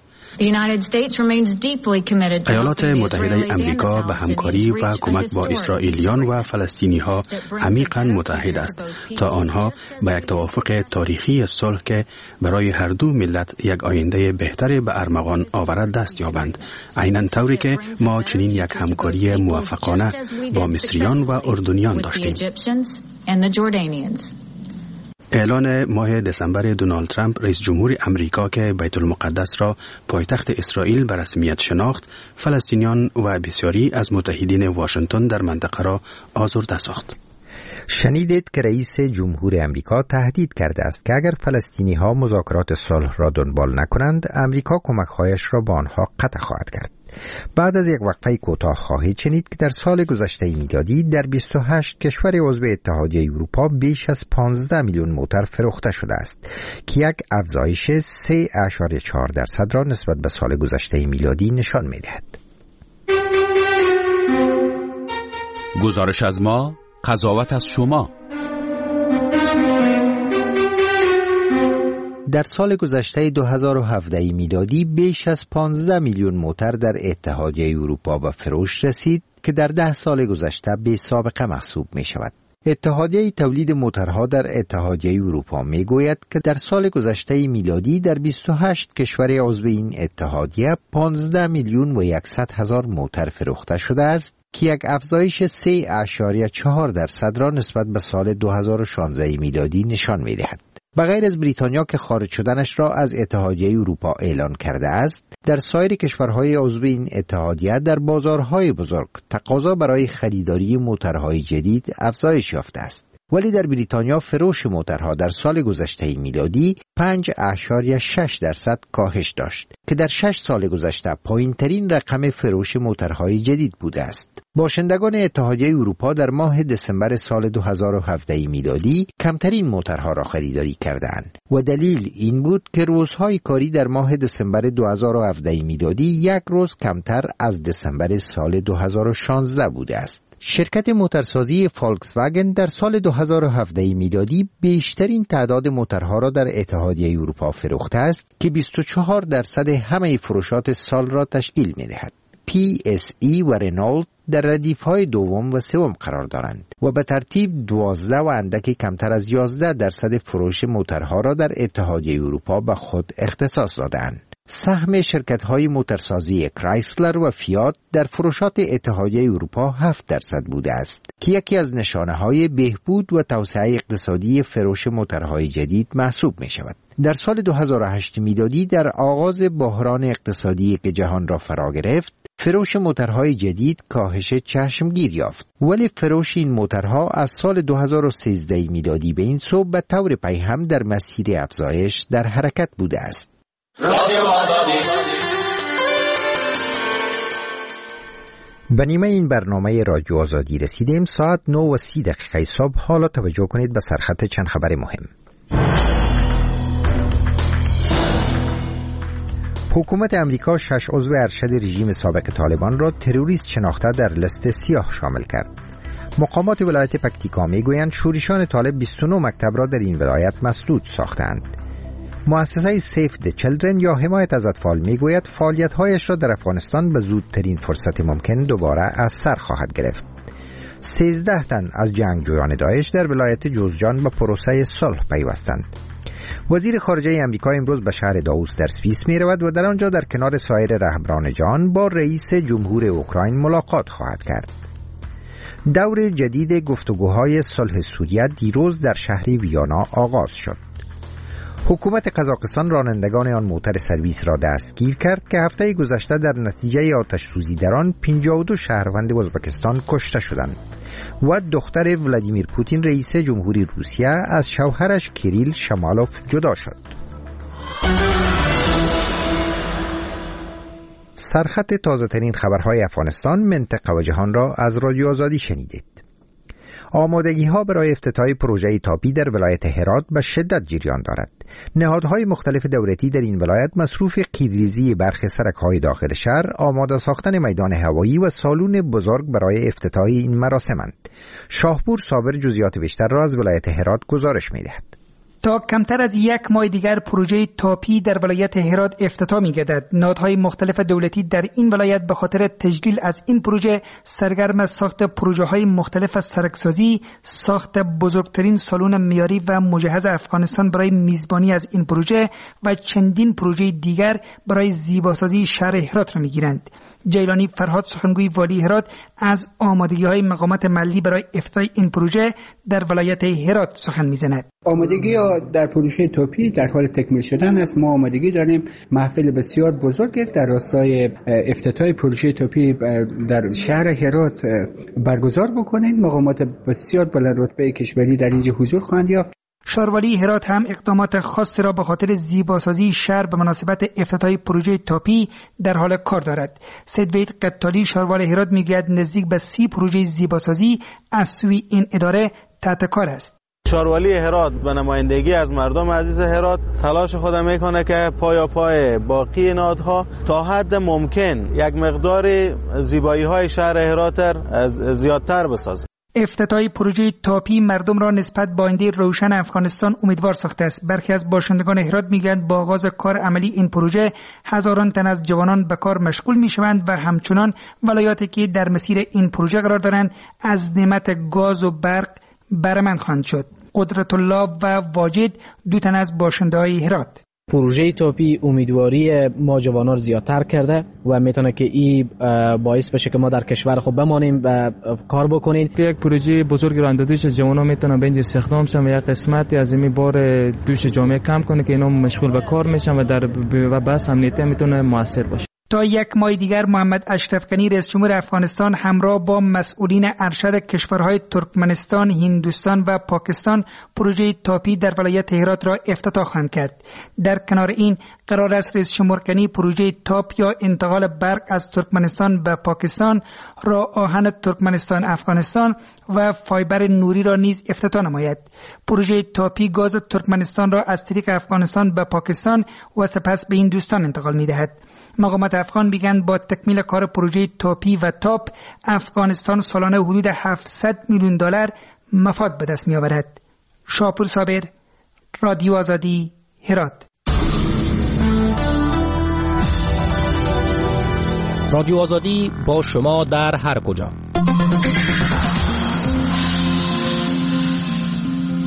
ایالات متحده امریکا به همکاری و کمک با اسرائیلیان و فلسطینی ها عمیقاً متحد است تا آنها به یک توافق تاریخی صلح که برای هر دو ملت یک آینده بهتر به ارمغان آورد دست یابند، عیناً طوری که ما چنین یک همکاری موفقانه با مصریان و اردنیان داشتیم. اعلان ماه دسامبر دونالد ترامپ رئیس جمهور امریکا که بیت المقدس را پایتخت اسرائیل به رسمیت شناخت، فلسطینیان و بسیاری از متحدین واشنگتن در منطقه را آزرده ساخت. شنیدید که رئیس جمهور امریکا تهدید کرده است که اگر فلسطینی ها مذاکرات صلح را دنبال نکنند، امریکا کمک‌هایش را به آنها قطع خواهد کرد. بعد از یک وقفه کوتاه خواهید شنید که در سال گذشته میلادی در 28 کشور عضو اتحادیه اروپا بیش از 15 میلیون موتر فروخته شده است که یک افزایش 3.4% را نسبت به سال گذشته میلادی نشان می‌دهد. گزارش از ما، قضاوت از شما. در سال گذشته 2017 میلادی بیش از 15 میلیون موتر در اتحادیه اروپا به فروش رسید که در 10 سال گذشته بی سابقه محسوب می شود. اتحادیه تولید موترها در اتحادیه اروپا می گوید که در سال گذشته میلادی در 28 کشور عضو این اتحادیه 15 میلیون و 100 هزار موتر فروخته شده است که یک افزایش 3.4% را نسبت به سال 2016 میلادی نشان می دهد. بغیر از بریتانیا که خارج شدنش را از اتحادیه اروپا اعلان کرده است، در سایر کشورهای عضو این اتحادیه در بازارهای بزرگ تقاضا برای خریداری موترهای جدید افزایش یافته است. ولی در بریتانیا فروش موترها در سال گذشته میلادی 5.6% کاهش داشت که در 6 سال گذشته پایین‌ترین رقم فروش موترهای جدید بوده است. باشندگان اتحادیه اروپا در ماه دسامبر سال 2017 میلادی کمترین موترها را خریداری کردند و دلیل این بود که روزهای کاری در ماه دسامبر 2017 میلادی یک روز کمتر از دسامبر سال 2016 بوده است. شرکت موترسازی فولکس واگن در سال 2017 میلادی بیشترین تعداد موترها را در اتحادیه اروپا فروخته است که 24% همه فروشات سال را تشکیل می‌دهد. PSE و رنولت در ردیف‌های دوم و سوم قرار دارند و به ترتیب 12 و اندکی کمتر از 11% فروش موترها را در اتحادیه اروپا به خود اختصاص دادند. سهم شرکت‌های موتورسازی کرایسلر و فیات در فروشات اتحادیه اروپا 7% بوده است که یکی از نشانه‌های بهبود و توسعه اقتصادی فروش موتورهای جدید محسوب می‌شود. در سال 2008 میلادی در آغاز بحران اقتصادی که جهان را فرا گرفت، فروش موتورهای جدید کاهش چشمگیر یافت، ولی فروش این موتورها از سال 2013 میلادی به این سو به طور پیهم در مسیر افزایش در حرکت بوده است. به نیمه این برنامه رادیو آزادی رسیدیم. ساعت 9:30 صبح. حالا توجه کنید به سرخط چند خبر مهم. حکومت امریکا 6 عضو ارشد رژیم سابق طالبان را تروریست شناخته در لیست سیاه شامل کرد. مقامات ولایت پکتیکا میگویند شورشان طالب 29 مکتب را در این ولایت مسدود ساختند. مؤسسه سیف د چیلدرن یا حمایت از اطفال میگوید فعالیت‌هایش را در افغانستان به زودترین فرصت ممکن دوباره از سر خواهد گرفت. 13 تن از جنگجویان داعش در ولایت جوزجان به پروسه صلح پیوستند. وزیر خارجه امریکا امروز به شهر داووس در سوئیس می رود و در آنجا در کنار سایر رهبران جهان با رئیس جمهور اوکراین ملاقات خواهد کرد. دور جدید گفتگوهای صلح سوریه دیروز در شهر ویانا آغاز شد. حکومت قزاقستان رانندگان آن موتر سرویس را دستگیر کرد که هفته گذشته در نتیجه آتش‌سوزی در آن 52 شهروند ازبکستان کشته شدند و دختر ولادیمیر پوتین رئیس جمهوری روسیه از شوهرش کیریل شمالوف جدا شد. سرخط تازه ترین خبرهای افغانستان، منطقه و جهان را از رادیو آزادی شنیدید. آمادگی ها برای افتتاح پروژه تاپی در ولایت هرات به شدت جریان دارد. نهادهای مختلف دولتی در این ولایت مصروف قیرریزی برخی سرک‌های داخل شهر، آماده ساختن میدان هوایی و سالن بزرگ برای افتتاح این مراسمند. شاهپور صابر جزئیات بیشتر را از ولایت هرات گزارش می‌دهد. تا کمتر از یک ماه دیگر پروژه تاپی در ولایت هرات افتتاح می‌گردد. نهادهای مختلف دولتی در این ولایت به خاطر تجلیل از این پروژه سرگرم ساخت پروژه‌های مختلف سرکسازی، ساخت بزرگترین سالن معیاری و مجهز افغانستان برای میزبانی از این پروژه و چندین پروژه دیگر برای زیباسازی شهر هرات را می‌گیرند. جیلانی فرهاد سخنگوی والی هرات از آمادگی‌های مقامات محلی برای افتتاح این پروژه در ولایت هرات سخن می‌زند. آمادگی در پروژه توپی در حال تکمیل شدن است. ما آمادگی داریم محفل بسیار بزرگی در راستای افتتاح پروژه توپی در شهر هرات برگزار بکنیم. مقامات بسیار بلند رتبه کشوری در اینجا حضور خواهند یافت. شاروالی هرات هم اقدامات خاصی را به خاطر زیباسازی شهر به مناسبت افتتاح پروژه تاپی در حال کار دارد. سید قطالی شاروالی هرات میگوید نزدیک به 30 پروژه زیباسازی از سوی این اداره تحت کار است. شاروالی هرات به نمایندگی از مردم عزیز هرات تلاش خود میکنه که پای باقی نهادها تا حد ممکن یک مقدار زیبایی های شهر هرات زیادتر بسازه. افتتاح پروژه تاپی مردم را نسبت به آینده روشن افغانستان امیدوار ساخته است. برخی از باشندگان هرات میگویند با آغاز کار عملی این پروژه هزاران تن از جوانان به کار مشغول میشوند و همچنان ولایاتی که در مسیر این پروژه قرار دارند از نعمت گاز و برق برمند خواهند شد. قدرت الله و واجد دو تن از باشنده‌های هرات. پروژه تاپی امیدواری ما جوانان زیادتر کرده و میتونه که این باعث بشه که ما در کشور خود بمانیم و کار بکنیم. یک پروژه بزرگی را اندازش جوانان میتونن به اینجا استخدام شن و یک قسمتی از این بار دوش جامعه کم کنه که اینا مشغول به کار میشن و بس امنیتی میتونه موثر باشه. تا یک ماه دیگر محمد اشرف غنی رئیس جمهور افغانستان همراه با مسئولین ارشد کشورهای ترکمنستان، هندوستان و پاکستان پروژه تاپی در ولایت هرات را افتتاح خواهند کرد. در کنار این قرار است رئیس جمهور غنی پروژه تاپ یا انتقال برق از ترکمنستان به پاکستان، راه آهن ترکمنستان افغانستان و فایبر نوری را نیز افتتاح نماید. پروژه تاپی گاز ترکمنستان را از طریق افغانستان به پاکستان و سپس به هندوستان انتقال می‌دهد. مقامات افغان میگن با تکمیل کار پروژه تاپی و تاپ افغانستان سالانه حدود 700 میلیون دلار مفاد به دست می‌آورد. شاپور صابر، رادیو آزادی، هرات. رادیو آزادی با شما در هر کجا.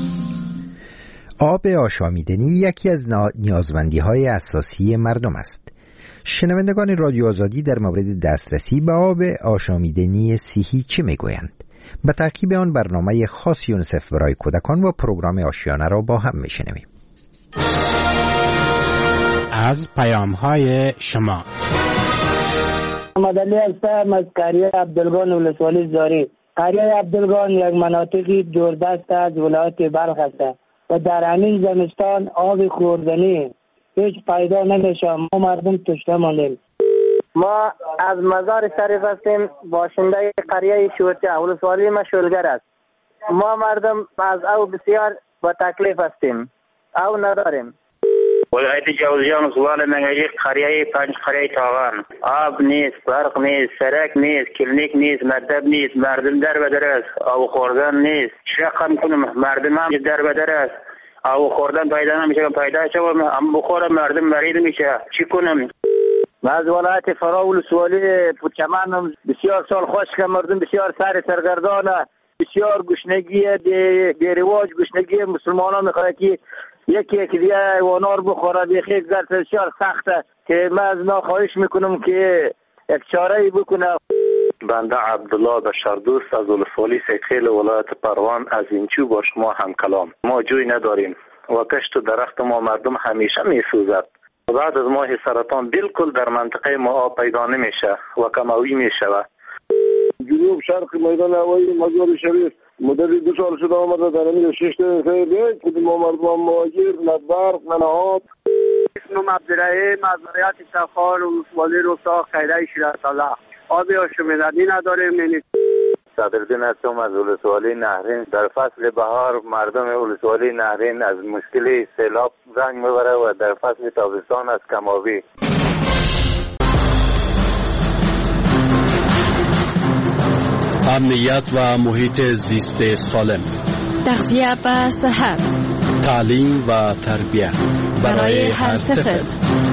آب آشامیدنی یکی از نیازمندی‌های اساسی مردم است. شنوندگان رادیو آزادی در مورد دسترسی به آب آشامیدنی صحی چه میگویند؟ به تعقیب آن برنامه خاص یونیسف برای کودکان و پروگرام آشیانه را با هم میشنویم. از پیام‌های شما مدلی هستم از قریه عبدالگان ولسوالی زاری. قریه عبدالگان یک مناطقی دوردست از ولایت بلخ است و در همین زمستان آب خوردنی هیچ پیدا نمیشه. ما مردم تشنه ماندیم. ما از مزار شریف هستیم، باشنده قریه شورچه ولسوالی ما شلگر است. ما مردم از او بسیار با تکلیف هستیم، او نداریم. ولایت جوزجان ولسوالی منگجی قریه پنج قریه تاغان، آب نیست، برق نیست، سرک نیست، کلینیک نیست، مکتب نیست، مردم در بدر است، آب خوردن نیست. چقدر کنم مردم هم در بدر است، آب خوردن پیدا نمیشه، پیدا شد هم بخورم مردم مریض میشه. چی کنم؟ ما از ولایت فرا ولسوالی پوچمان بسیار سال خشک، مردم بسیار سرگردانه، بسیار گشنگی بی‌رواج، گشنگی مسلمانان میخواد که یکی دیگه حیوانات بخوره. بخیر گرد بسیار سخته که من از خواهش میکنم که یک چاره‌ای بکنه. بنده عبدالله بشردوست از ولسوالی سیخیل ولایت پروان از اینچو با شما هم کلام. ما جوی نداریم و کشت و درخت ما مردم همیشه میسوزد. بعد از ماه سرطان بالکل در منطقه ما آب پیدا نمیشه و کموی میشود. جنوب شرق میدان هوایی مزار شریف مدتی 2 سال شده آمده در همین 6 دقیقه خود ما مردم مهاجر نه برق نه آب. اسمم عبدالرحیم از ولایت تخار ولسوالی روستا خیره شیرازسالح. آب آشامیدنی نداریم. صدرالدین هستم از ولسوالی نهرین. در فصل بهار مردم ولسوالی نهرین از مشکل سیلاب زنگ میبره و در فصل تابستان از کم‌آبی. امنیت و محیط زیست سالم، تغذیه و صحت، تعلیم و تربیت برای هر طفل.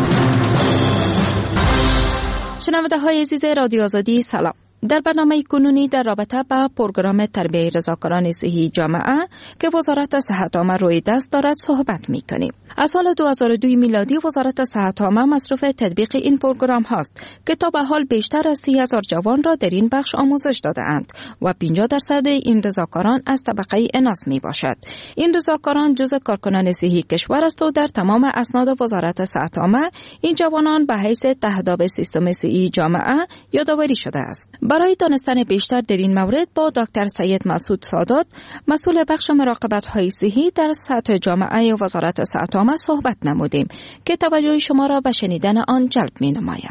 شنونده های عزیز رادیو آزادی سلام. در برنامه کنونی در رابطه با پروگرام تربیت رضاکاران صحی جامعه که وزارت صحت عامه روی دست دارد صحبت می‌کنیم. از سال 2002 میلادی وزارت صحت عامه مصروف تطبیق این پروگرام هاست که تا به حال بیشتر از 30,000 جوان را در این بخش آموزش داده‌اند و 50% این رضاکاران از طبقه اناث میباشد. این رضاکاران جزء کارکنان صحی کشور است و در تمام اسناد وزارت صحت عامه این جوانان به حیث تهداب سیستم صحی جامعه یادآوری شده است. برای دانستن بیشتر در این مورد با دکتر سید مسعود سادات مسئول بخش مراقبت‌های صحی در سطح جامعه وزارت صحت عامه صحبت نمودیم که توجه شما را به شنیدن آن جلب می‌نمایم.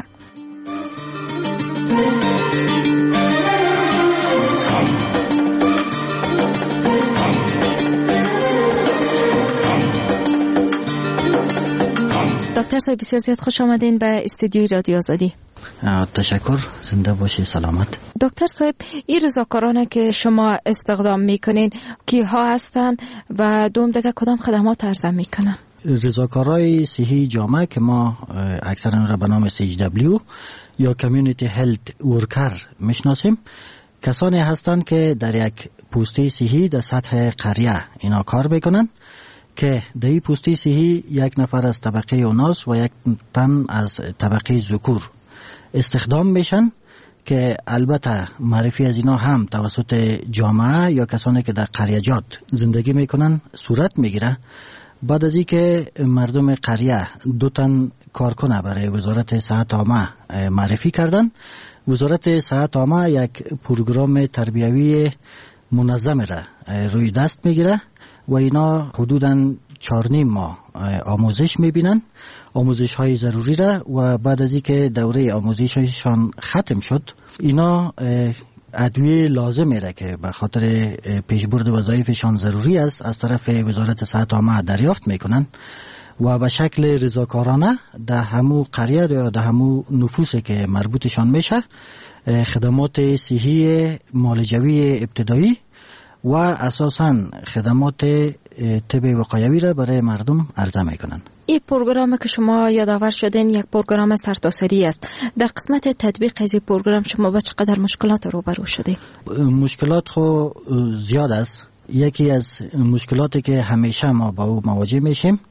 دکتر صاحب بسیار زیاد خوش آمدین به استودیوی رادیو آزادی. تشکر، زنده باشی، سلامت. دکتر صاحب این رضاکارانه که شما استخدام میکنین کیها هستن و دوم دیگه کدام خدمات ارائه میکنن؟ رضاکارای صحی جامعه که ما اکثرا را به نام CHW یا کمیونیتی هلت ورکر میشناسیم، کسانی هستند که در یک پوسته صحی در سطح قریه اینا کار میکنن که در این پوسته صحی یک نفر از طبقه اناث و یک تن از طبقه ذکور استخدام میشن که البته معرفی از اینا هم توسط جامعه یا کسانی که در قریه‌جات زندگی میکنن صورت میگیره. بعد از اینکه مردم قریه 2 تن کارکنه برای وزارت صحت عامه معرفی کردن، وزارت صحت عامه یک پروگرام تربیوی منظم را روی دست میگیره و اینا حدوداً 4.5 ماه آموزش میبینن، آموزش های ضروری را، و بعد از اینکه دوره آموزششان ختم شد اینا ادویه لازمی را که به خاطر پیشبرد وظایفشان ضروری است از طرف وزارت صحت عامه دریافت میکنن و به شکل رضاکارانه در همو قریه یا در همو نفوسی که مربوطشان میشه خدمات صحی معالجوی ابتدایی و اساساً خدمات طب وقایوی را برای مردم عرضه میکنن. این پروگرام که شما یادآور شدین یک پروگرام سرتاسری است. در قسمت تطبیق از این پروگرام شما با چقدر مشکلات روبرو شدید؟ مشکلات خو زیاد است. یکی از مشکلاتی که همیشه ما با او مواجه میشیم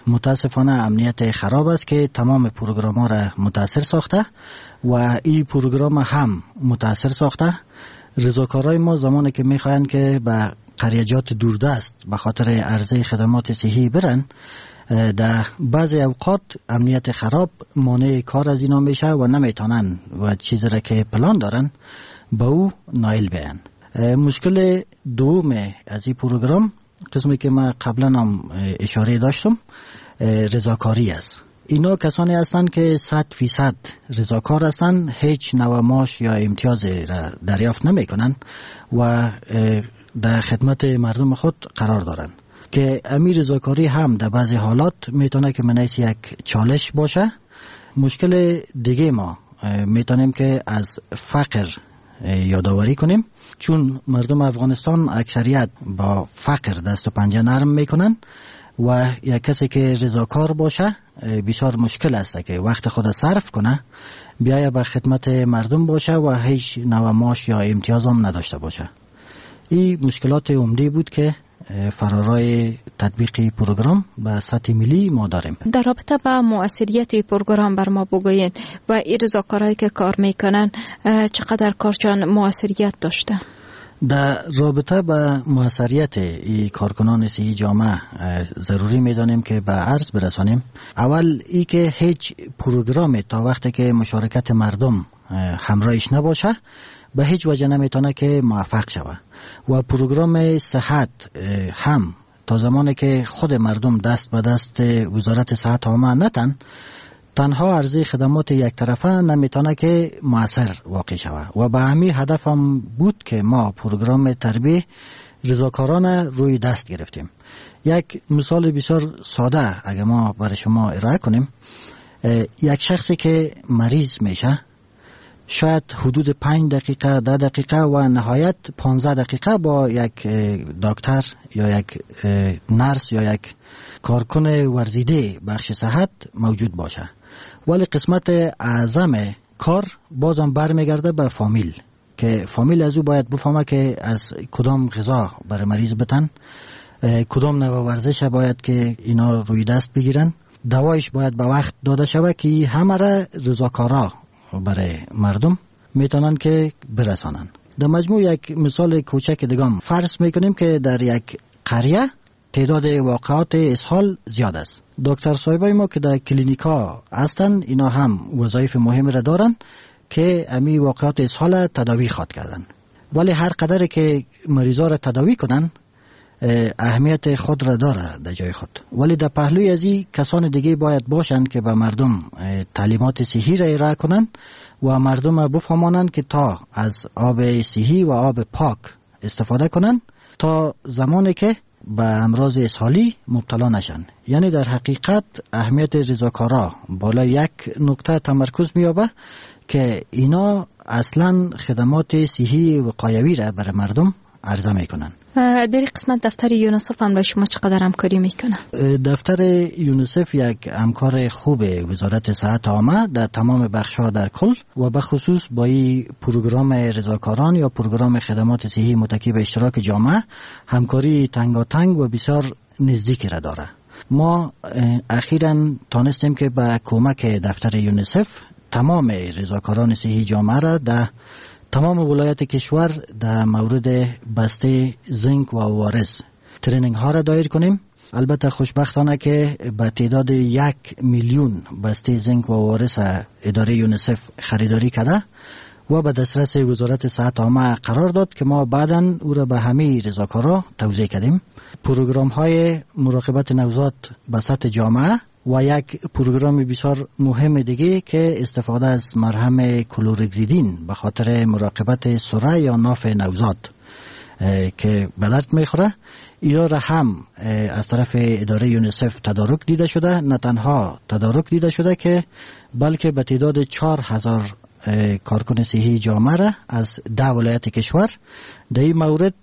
متاسفانه امنیت خراب است که تمام پروگرام ها را متاثر ساخته و این پروگرام هم متاثر ساخته. رضاکارای ما زمانی که میخواین که به قریجات دوردست به خاطر عرضه خدمات صحی برن، در بعضی اوقات امنیت خراب مانع کار از اینا میشه و نمیتونن و چیزی را که پلان دارن به او نائل بیان. مشکل دوم از این پروگرام، قسمی که من قبلا هم اشاره داشتم، رضاکاری است. اینا کسانی هستند که 100% رضاکار هستند، هیچ نوع معاش یا امتیاز را دریافت نمی کنند و در خدمت مردم خود قرار دارند که امیر رضاکاری هم در بعضی حالات میتونه که منیس یک چالش باشه. مشکل دیگه ما میتونیم که از فقر یادآوری کنیم، چون مردم افغانستان اکثریت با فقر دست و پنجه نرم میکنن و یک کسی که رضاکار باشه بسیار مشکل است که وقت خود صرف کنه بیایه به خدمت مردم باشه و هیچ نوع معاش یا امتیاز هم نداشته باشه. این مشکلات عمده بود که فرارای تطبیق پروگرام به سطح ملی ما داریم. در رابطه با مؤثریت پروگرام بر ما بگوین و این رضاکارایی که کار میکنن چقدر کارشان مؤثریت داشته؟ در رابطه با موثریت ای کارکنان صحی جامعه ضروری میدانیم که به عرض برسانیم. اول ای که هیچ پروگرام تا وقتی که مشارکت مردم همراهش نباشه به هیچ وجه نمیتونه که موفق شود و پروگرام صحت هم تا زمانی که خود مردم دست به دست وزارت صحت عامه نتن، تنها عرضه خدمات یک طرفه نمیتونه که مؤثر واقع شود و به همین هدف هم بود که ما پروگرام تربیه رضاکارانه روی دست گرفتیم. یک مثال بسیار ساده اگه ما برای شما ارائه کنیم، یک شخصی که مریض میشه شاید حدود 5 دقیقه 10 دقیقه و نهایت 15 دقیقه با یک دکتر یا یک نرس یا یک کارکن ورزیده بخش صحت موجود باشه، ولی قسمت اعظم کار بازم برمیگرده به فامیل که فامیل از او باید بفهمه که از کدام غذا برای مریض بتن، کدام نوع ورزش باید که اینا روی دست بگیرن، دوایش باید به وقت داده شود که همه را رضاکارا برای مردم میتونن که برسانن. در مجموع یک مثال کوچک دیگه فرض میکنیم که در یک قریه تعداد واقعات اسهال زیاد است. دکتر صاحبای ما که در کلینیکا هستن اینا هم وظایف مهمی را دارن که امی واقعات اسهال تداوی خواد کردن، ولی هر قدر که مریضا را تداوی کنن اهمیت خود را داره در جای خود، ولی در پهلوی از این کسان دیگه باید باشند که به مردم تعلیمات صحی را ارائه کنند و مردم بفهمانند که تا از آب صحی و آب پاک استفاده کنند تا زمانی که به امراض اسهالی مبتلا نشن. یعنی در حقیقت اهمیت رضاکارا بالا یک نکته تمرکز می‌یابه که اینا اصلا خدمات صحی وقایوی را برای مردم عرضه میکنن. در این قسمت دفتر یونیسف هم شما چقدر همکاری میکنه؟ دفتر یونیسف یک همکار خوب وزارت صحت عامه در تمام بخش‌ها در کل و به خصوص با این پروگرام رضاکاران یا پروگرام خدمات صحی متکی به اشتراک جامعه همکاری تنگاتنگ و بسیار نزدیکی را داره. ما اخیراً تانستیم که با کمک دفتر یونیسف تمام رضاکاران صحی جامعه را در تمام ولایت کشور در مورد بسته زنک و وارث ترینینگ ها را دایر کنیم. البته خوشبختانه که به تعداد 1 میلیون بسته زنک و وارث اداره یونیسف خریداری کرده و به دسترس وزارت صحت عامه قرار داد که ما بعداً او را به همه رضاکارا توزیع کردیم. پروگرام های مراقبت نوزاد به سطح جامعه و یک پروگرام بسیار مهم دیگه که استفاده از مرهم کلورگزیدین به خاطر مراقبت سره یا ناف نوزاد که به درد میخوره، اینا را هم از طرف اداره یونیسف تدارک دیده شده. نه تنها تدارک دیده شده که بلکه به تعداد 4000 کارکن صحی جامعه را از 10 ولایت کشور در این مورد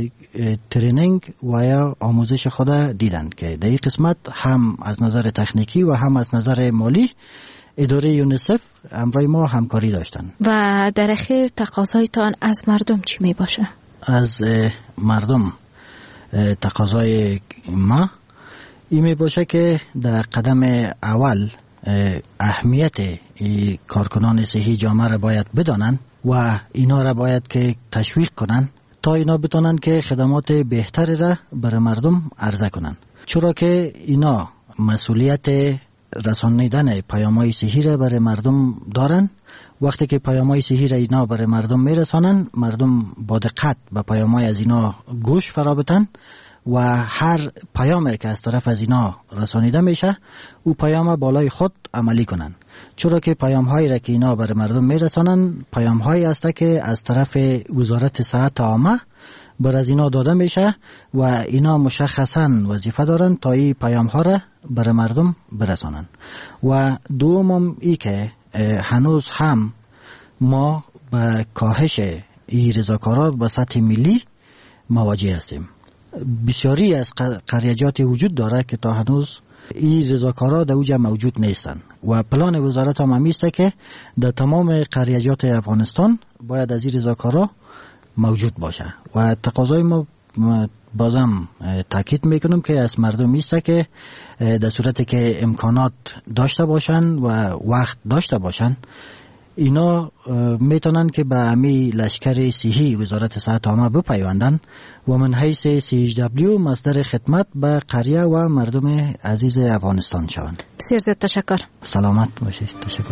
ترینینگ و یا آموزش خود دیدند که در این قسمت هم از نظر تکنیکی و هم از نظر مالی اداره یونیسف همراه ما همکاری داشتند. و در اخیر تقاضایتان از مردم چی می باشه؟ از مردم تقاضای ما این می باشه که در قدم اول اهمیت کارکنان صحی جامعه را باید بدانن و اینا را باید که تشویق کنن تا اینا بتونن که خدمات بهتری را برای مردم عرضه کنن، چرا که اینا مسئولیت رسانیدن پیام‌های صحی را برای مردم دارن. وقتی که پیام‌های صحی را اینا برای مردم میرسانن، مردم با دقت به پیام‌های از اینا گوش فرا بدن و هر پیامی که از طرف از اینا رسانیده میشه او پیام بالای خود عملی کنن، چرا که پیام‌هایی را که اینا برای مردم میرسانن پیام‌هایی است که از طرف وزارت صحت عامه بر از اینا داده میشه و اینا مشخصاً وظیفه دارن تا این پیام‌ها را برای مردم برسانن. و دومم ای که هنوز هم ما به کاهش این رضاکارات به سطح ملی مواجه هستیم. بسیاری از قریجات وجود داره که تا هنوز این رضاکارات در اوجه موجود نیستن و پلان وزارت هم همیسته که در تمام قریجات افغانستان باید از این رضاکارات موجود باشه و تقاضای ما بازم تاکید میکنم که از مردم ایسته که در صورتی که امکانات داشته باشن و وقت داشته باشن اینا میتونن که به امی لشکر صحی وزارت صحت عامه بپیوندن و من حیث CHW مصدر خدمت به قریه و مردم عزیز افغانستان شوند. بسیار زیاد تشکر. سلامت باشید. تشکر.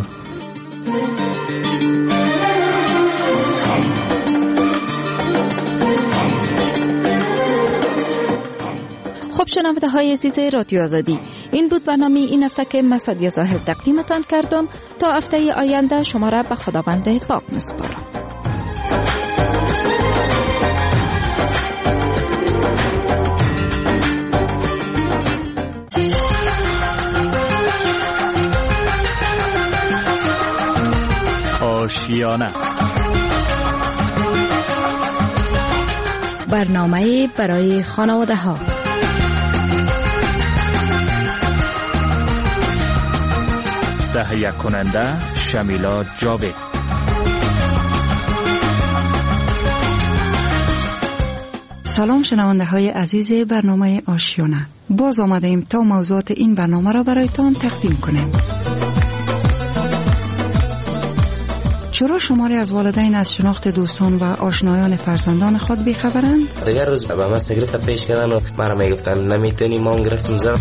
خب شنونده های عزیز رادیو آزادی، این بود برنامه این هفته که من سعدیه زاهد تقدیمتان کردم. تا هفته آینده شما را به خداوند پاک میسپارم. آشیانه، برنامه برای خانواده ها. تهیه کننده شمیلا جاوید. سلام شنونده های عزیز برنامه آشیانه، باز آمده ایم تا موضوعات این برنامه را برایتان تقدیم کنیم. چرا شماری از والدین از شناخت دوستان و آشنایان فرزندان خود بیخبرند؟ دیگر روز به من سیگرت پیش کردن و مرا میگفتن نمیتونی، ما هم گرفتم زدم.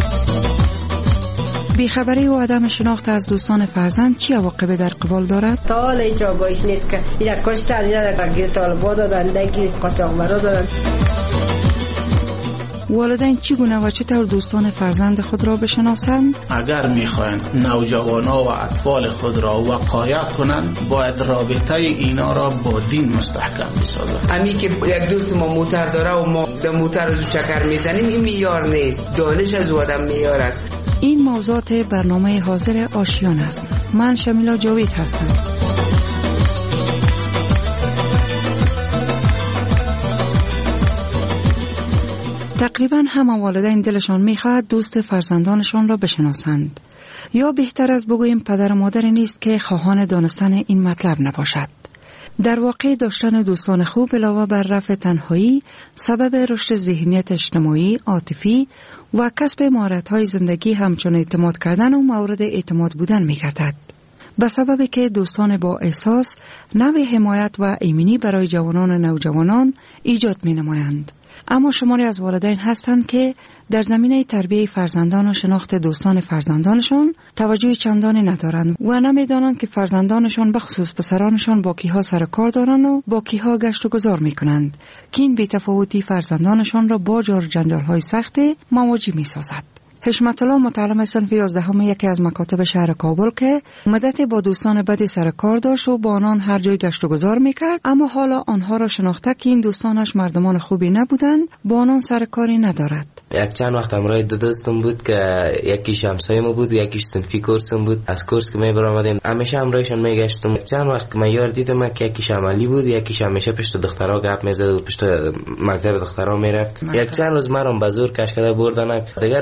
بیخبری و عدم شناخت از دوستان فرزند چی عواقب در قبال دارد؟ تا حالا هیچ آگاهیش نیست که اینا کشته از اینا در گیر طالبا دادن، در گیر قاچاقبرا دادن. والدین چگونه و چطور دوستان فرزند خود را بشناسند؟ اگر میخواین نوجوانا و اطفال خود را وقایع کنند باید رابطه اینا را با دین مستحکم بسازند. امی که یک دوست ما موتر داره و ما در موتر رو چکر میزنیم این معیار نیست، دانش از آدم معیار است. این موضوعات برنامه حاضر آشیان است. من شمیلا جاوید هستم. تقریبا همه والدین دلشان میخواهد دوست فرزندانشان را بشناسند، یا بهتر از بگوییم پدر و مادر نیست که خواهان دانستن این مطلب نباشد. در واقع داشتن دوستان خوب علاوه بر رفع تنهایی سبب رشد ذهنیت اجتماعی، عاطفی و کسب مهارت‌های زندگی همچون اعتماد کردن و مورد اعتماد بودن می‌گردد. به سببی که دوستان با احساس نوع حمایت و ایمنی برای جوانان و نوجوانان ایجاد می‌نمایند. اما شماری از والدین هستند که در زمینه تربیت فرزندان و شناخت دوستان فرزندانشان توجه چندانی ندارند و نمیدانند که فرزندانشان بخصوص پسرانشان با کیها سر کار دارند و با کیها گشت و گذار میکنند که این بی‌تفاوتی فرزندانشان را با جار جنجال‌های سخت مواجه می‌سازد. حشمت الله متعلم صنف 11 یکی از مکاتب شهر کابل که مدت با دوستان بدی سر کار داشت و با آنان هر جای گشت و گذار میکرد، اما حالا آنها را شناخته که این دوستانش مردمان خوبی نبودند با آنان سر کاری ندارد. یک چند وقت همراه دو دوستم بود که یکیش همسایه‌م بود، یکیش صنفی کورسم بود. از کورس که میبرامدیم همیشه همراهشان میگشتم. چند وقت که من یار دیدم که یکیش عملی بود، یکیش همیشه پشت دخترها گپ میزد و پشت مکتب دخترها میرفت. یک چند روز مرام به زور کش کرده بردن. دیگر روز به من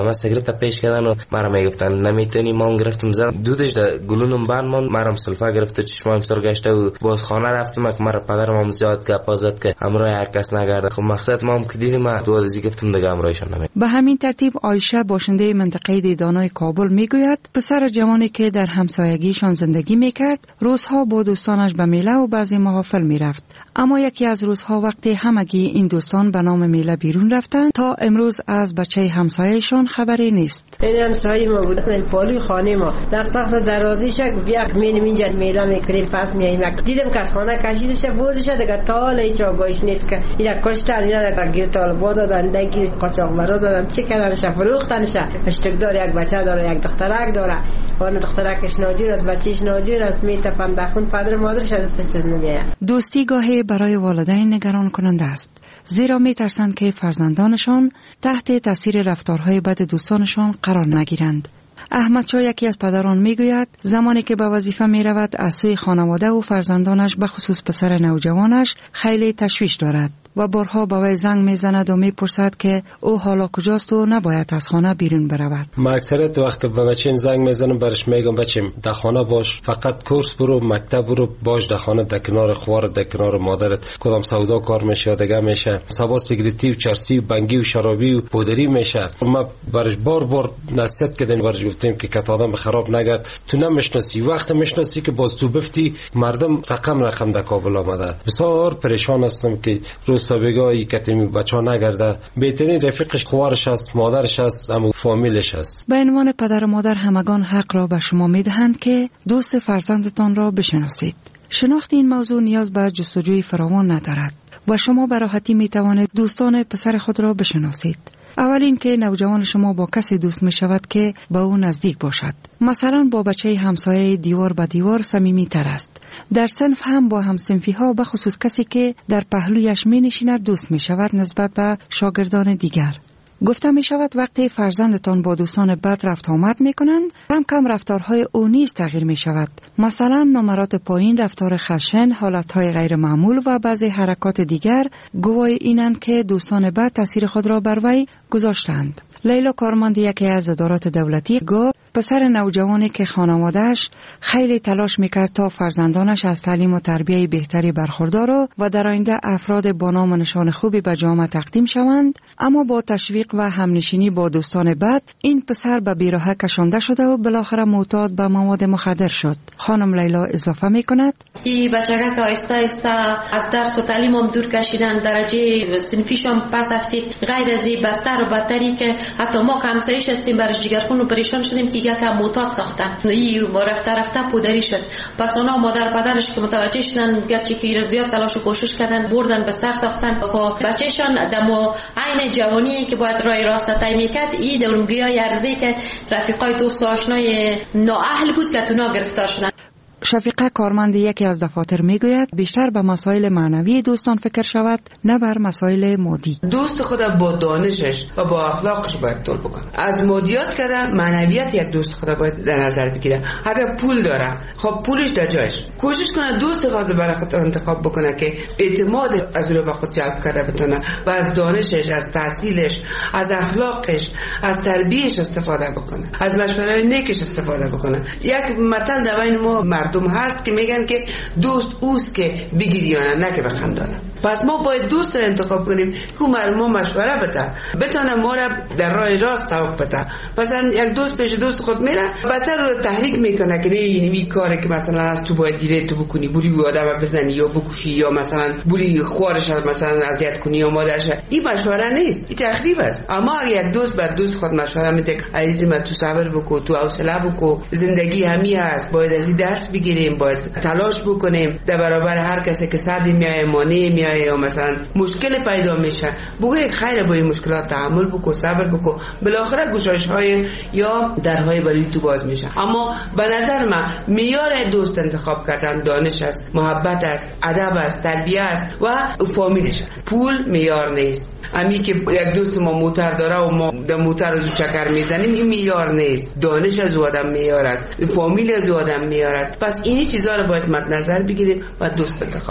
همه سیگرت پیش کردن و مرا میگفتن نمیتونی. ما گرفتم زدم دودش در گلونم بند من، مرا سلفا گرفته، چشمام سر گشته و باز خانه رفتم که مرا پدرم زیاد گپ زد که امروز هر کس نگرده. خب مقصد ما هم که دیدیم دو دزی گفتم دیگه امروزشون نمی. به همین ترتیب عایشه باشنده منطقه دیدانای کابل میگوید پسر جوانی که در همسایگیشان زندگی میکرد روزها با دوستانش به میله و بعضی محافل میرفت، اما یکی از روزها وقتی همگی این دوستان به نام میله بیرون رفتند تا امروز از بچه همسایه‌شان خبری نیست. این همسایه ما بود، من پالوی خانه ما در تخت درازیش یک مینیم اینجا میله میکریم پس میایم. دیدم که خانه کشیدش بردش دیگه تال هیچ آگاهیش نیست که اینا کشتن، اینا گیر طالبا دادن، دیگه قاچاقبرا دادن، چه کردنش فروختنش. اشتک داره، یک بچه داره، یک دخترک داره. اون دخترکش ناجور است، بچه‌ش ناجور است، میتپن بخون پدر مادرش از دستش نمیاد. دوستی گاهی برای والدین نگران کننده است، زیرا میترسند که فرزندانشان تحت تاثیر رفتارهای بد دوستانشان قرار نگیرند. احمد شاه یکی از پدران میگوید زمانی که به وظیفه میرود از سوی خانواده و فرزندانش به خصوص پسر نوجوانش خیلی تشویش دارد و بارها به وی زنگ میزند و میپرسد که او حالا کجاست و نباید از خانه بیرون برود. ما اکثریت وقت به بچه‌م زنگ میزنم برش میگم بچه‌م در خانه باش، فقط کورس برو، مکتب برو، باش در خانه، در کنار خوار، در کنار مادرت. کدام سودا کار میشه دیگه میشه، سبا سیگریتی و چرسی و بنگی و شرابی و پودری میشه. ما برش بار نصیحت کردیم، برش گفتیم که کت آدم خراب نگرد، تو نمیشناسی، وقت میشناسی که باز تو بفتی مردم رقم در کابل آمده. بسیار پریشان هستم که سابقایی کتمی بچه‌ها نگرده. بهترین رفیقش خوارش است، مادرش است، اما فامیلش است. به عنوان پدر و مادر همگان حق را به شما میدهند که دوست فرزندتان را بشناسید. شناخت این موضوع نیاز به جستجوی فراوان ندارد و شما به راحتی میتوانید دوستان پسر خود را بشناسید. اولین که نوجوان شما با کسی دوست می شود که با او نزدیک باشد. مثلا با بچه همسایه دیوار به دیوار صمیمی تر است. در صنف هم با همصنفی ها به خصوص کسی که در پهلویش می نشیند دوست می شود نسبت به شاگردان دیگر. گفته می شود وقتی فرزندتان با دوستان بد رفت آمد می کنند کم کم رفتارهای او نیز تغییر می شود. مثلا نمرات پایین، رفتار خشن، حالتهای غیر معمول و بعضی حرکات دیگر گواه اینند که دوستان بد تاثیر خود را بر وی گذاشتند. لیلا کارمند یکی از ادارات دولتی گفت پسر نوجوانی که خانواده‌اش خیلی تلاش میکرد تا فرزندانش از تعلیم و تربیت بهتری برخوردار و در آینده افراد با نام و نشان خوبی به جامعه تقدیم شوند، اما با تشویق و همنشینی با دوستان بد این پسر به بیراهه کشانده شده و بالاخره معتاد به مواد مخدر شد. خانم لیلا اضافه میکند این بچگاه که آیسته آیسته از درس و تعلیم هم دور کشیدن، درجه صنفیشون پس رفتید، غیر از این بدتر و بدتری که حتی ما که همسایش هستیم برش جگرخون و پریشان شدیم که یک معتاد ساختن. این رفته پودری شد. پس اونا مادر پدرش که متوجه شدن، گرچه که زیاد تلاش و کوشش کردن، بردن بستر ساختن. خب بچه‌شان دمو عین جوانی که باید راه راست طی میکرد، این دورمگیای ارزی که رفیقای دوست و آشنای نااهل بود که تونا گرفتار شدن. شفیقه کارمند یکی از دفاتر میگوید بیشتر به مسائل معنوی دوستان فکر شود نه بر مسائل مادی. دوست خود با دانشش و با اخلاقش باید طول بکنه. از مادیات کردن معنویت یک دوست خود باید در نظر بگیره. اگر پول داره خب پولش در جایش، کوشش کنه دوست خود برای خود انتخاب بکنه که اعتماد از رو به خود جلب کرده بتونه و از دانشش، از تحصیلش، از اخلاقش، از تربیتش استفاده بکنه، از مشوره‌های نیکش استفاده بکنه. یک مثل در بین ما مردم هست که میگن که دوست اوست که بگیریانه نه که بخندانه. پس ما باید دوست را انتخاب کنیم که ما مشوره بتونه ما را در راه راست سوق بده. مثلا یک دوست پیش دوست خود میره بهتر رو تحریک میکنه که نه این کاری که مثلا از تو باید گیره تو بکنی، بوری او آدم بزنی یا بکشی یا مثلا بوری خوارش مثلا اذیت کنی یا مادرش. این مشوره نیست، این تخریب است. اما اگه یک دوست بر دوست خود مشوره میده عزیز من تو صبر بکو، تو حوصله بکو، زندگی همین هست، باید از این درس بگیریم، باید تلاش بکنیم در برابر هر کسی که صدی میای مانع میای یا مثلا مشکل پیدا میشه، بگو خیره با این مشکلات تحمل بکو، صبر بکو، بالاخره گشایش‌های یا درهای برای تو باز میشه. اما به نظر من معیار دوست انتخاب کردن دانش است، محبت است، ادب است، تربیت است و فامیلش. پول معیار نیست. امی که یک دوست ما موتور داره و ما در موتور از چکر میزنیم این معیار نیست. دانش از آدم معیار است، فامیل از آدم معیار است. پس این چیزا رو باید مد نظر بگیریم و دوست انتخاب کنیم.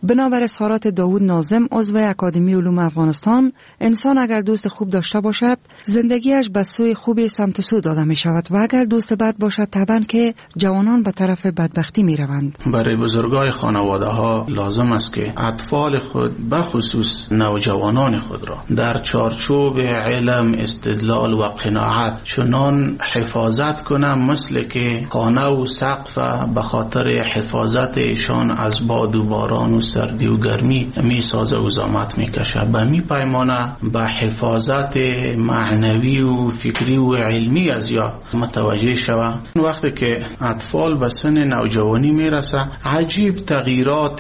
بنابر اظهارات داوود ناظم عضو اکادمی علوم افغانستان، انسان اگر دوست خوب داشته باشد زندگیش به سوی خوبی سمت سو داده می شود و اگر دوست بد باشد طبعا که جوانان به طرف بدبختی می روند. برای بزرگای خانواده ها لازم است که اطفال خود به خصوص نوجوانان خود را در چارچوب علم، استدلال و قناعت چنان حفاظت کنند مثل که خانه و سقف به خاطر حفاظت ایشان از باد و باران و سردی و گرمی می سازه و زحمت می کشه. به می پیمانه به حفاظت معنوی و فکری و علمی از یا متوجه شود. وقتی که اطفال به سن نوجوانی می رسه عجیب تغییرات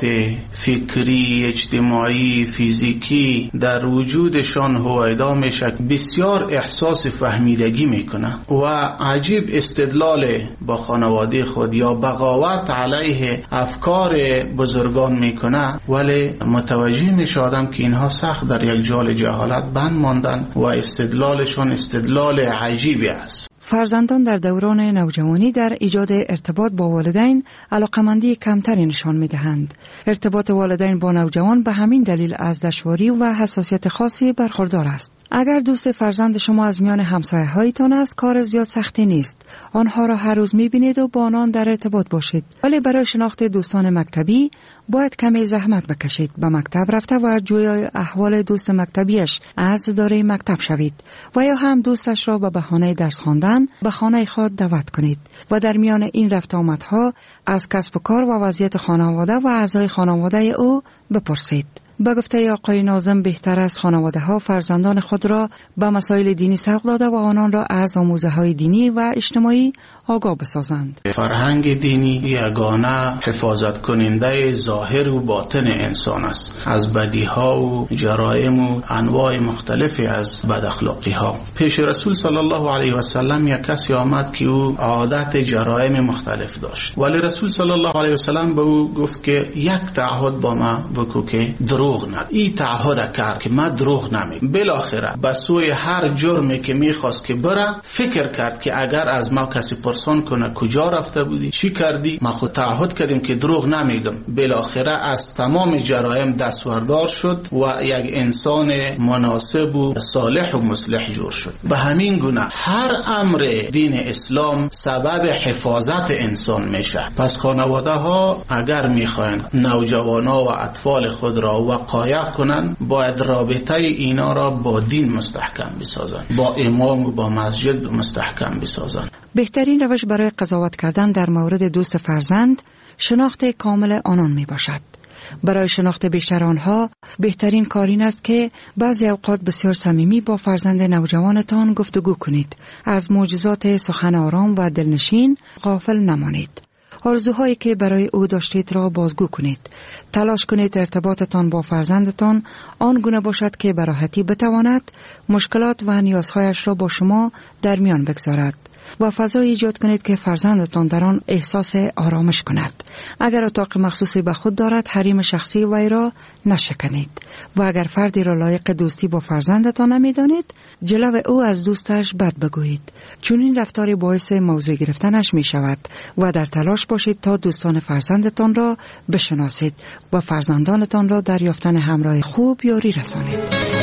فکری، اجتماعی، فیزیکی در وجودشان هویدا می شد. بسیار احساس فهمیدگی می کنه و عجیب استدلال با خانواده خود یا بغاوت علیه افکار بزرگان می کنه، ولی متوجه می شدم که اینها سخت در یک جال جهالت بند ماندن و استدلالشان استدلال عجیبی است. فرزندان در دوران نوجوانی در ایجاد ارتباط با والدین علاقمندی کمتری نشان می دهند. ارتباط والدین با نوجوان به همین دلیل از دشواری و حساسیت خاصی برخوردار است. اگر دوست فرزند شما از میان همسایه هایتان است کار زیاد سختی نیست. آنها را هر روز می بینید و با آنان در ارتباط باشید. ولی برای شناخت دوستان مکتبی باید کمی زحمت بکشید. به مکتب رفته و جویای احوال دوست مکتبیش از اداره مکتب شوید و یا هم دوستش را به بهانه درس خواندن به خانه خود دعوت کنید و در میان این رفت آمدها از کسب و کار و وضعیت خانواده و اعضای خانواده او بپرسید. به گفته آقای ناظم بهتر است خانواده ها فرزندان خود را به مسائل دینی سوق داده و آنان را از آموزه های دینی و اجتماعی آگاه بسازند. فرهنگ دینی یگانه حفاظت کننده ظاهر و باطن انسان است از بدی ها و جرایم و انواع مختلفی از بد اخلاقی ها. پیش رسول صلی الله علیه و سلم یک کسی آمد که او عادت جرایم مختلف داشت، ولی رسول صلی الله علیه و سلم به او گفت که یک تعهد با ما بکو که دروغ نگو. این تعهد کرد که من دروغ نمیگم. بالاخره به سوی هر جرمی که میخواست که بره فکر کرد که اگر از ما کسی پرسان کنه کجا رفته بودی، چی کردی، ما خود تعهد کردیم که دروغ نمیگم. بالاخره از تمام جرایم دستوردار شد و یک انسان مناسب و صالح و مصلح جور شد. به همین گونه هر امر دین اسلام سبب حفاظت انسان میشه. پس خانواده ها اگر میخواین نوجوانا و اطفال خود را وقایع کنن باید رابطه اینا را با دین مستحکم بسازن، با امام و با مسجد مستحکم بسازن. بهترین روش برای قضاوت کردن در مورد دوست فرزند شناخت کامل آنان می باشد. برای شناخت بیشتر آنها بهترین کار این است که بعضی اوقات بسیار صمیمی با فرزند نوجوانتان گفتگو کنید. از معجزات سخن آرام و دلنشین غافل نمانید. آرزوهایی که برای او داشتید را بازگو کنید. تلاش کنید ارتباطتان با فرزندتان آن گونه باشد که به راحتی بتواند مشکلات و نیازهایش را با شما در میان بگذارد و فضای ایجاد کنید که فرزندتان در آن احساس آرامش کند. اگر اتاق مخصوصی به خود دارد حریم شخصی وی را نشکنید و اگر فردی را لایق دوستی با فرزندتان نمی‌دانید جلو او از دوستش بد بگویید، چون این رفتاری باعث موضوع گرفتنش می شود و در تلاش باشید تا دوستان فرزندتان را بشناسید و فرزندانتان را در یافتن همراه خوب یاری رسانید.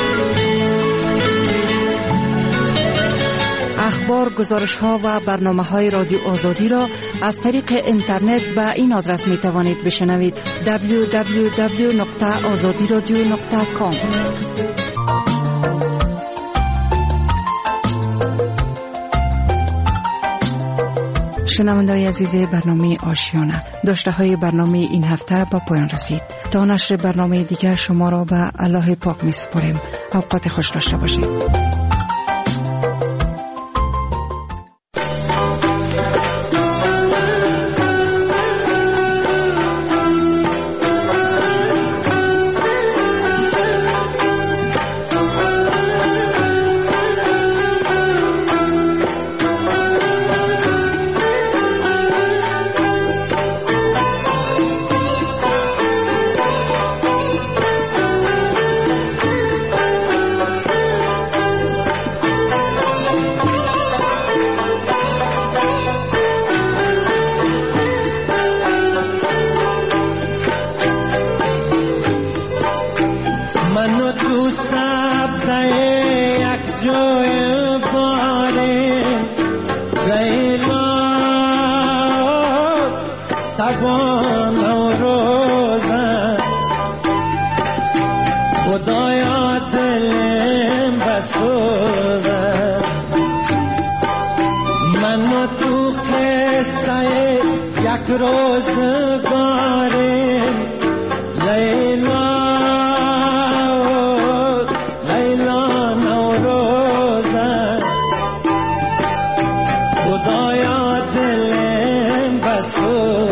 اخبار، گزارش‌ها و برنامه‌های رادیو آزادی را از طریق اینترنت به این آدرس می‌توانید بشنوید: www.azadiradio.com. شنونده‌های عزیز برنامه آشیانه، داشته‌های برنامه این هفته به پایان رسید. تا نشر برنامه دیگر شما را به الله پاک می‌سپاریم. اوقات خوش داشته باشید. و تو سبزه یک جای باره لیلا سبان و روزن خدایا دلم بسوزن من و تو قصه یک روزگاریم لیلا لیلا نوروزن خدایا دلم بسوزن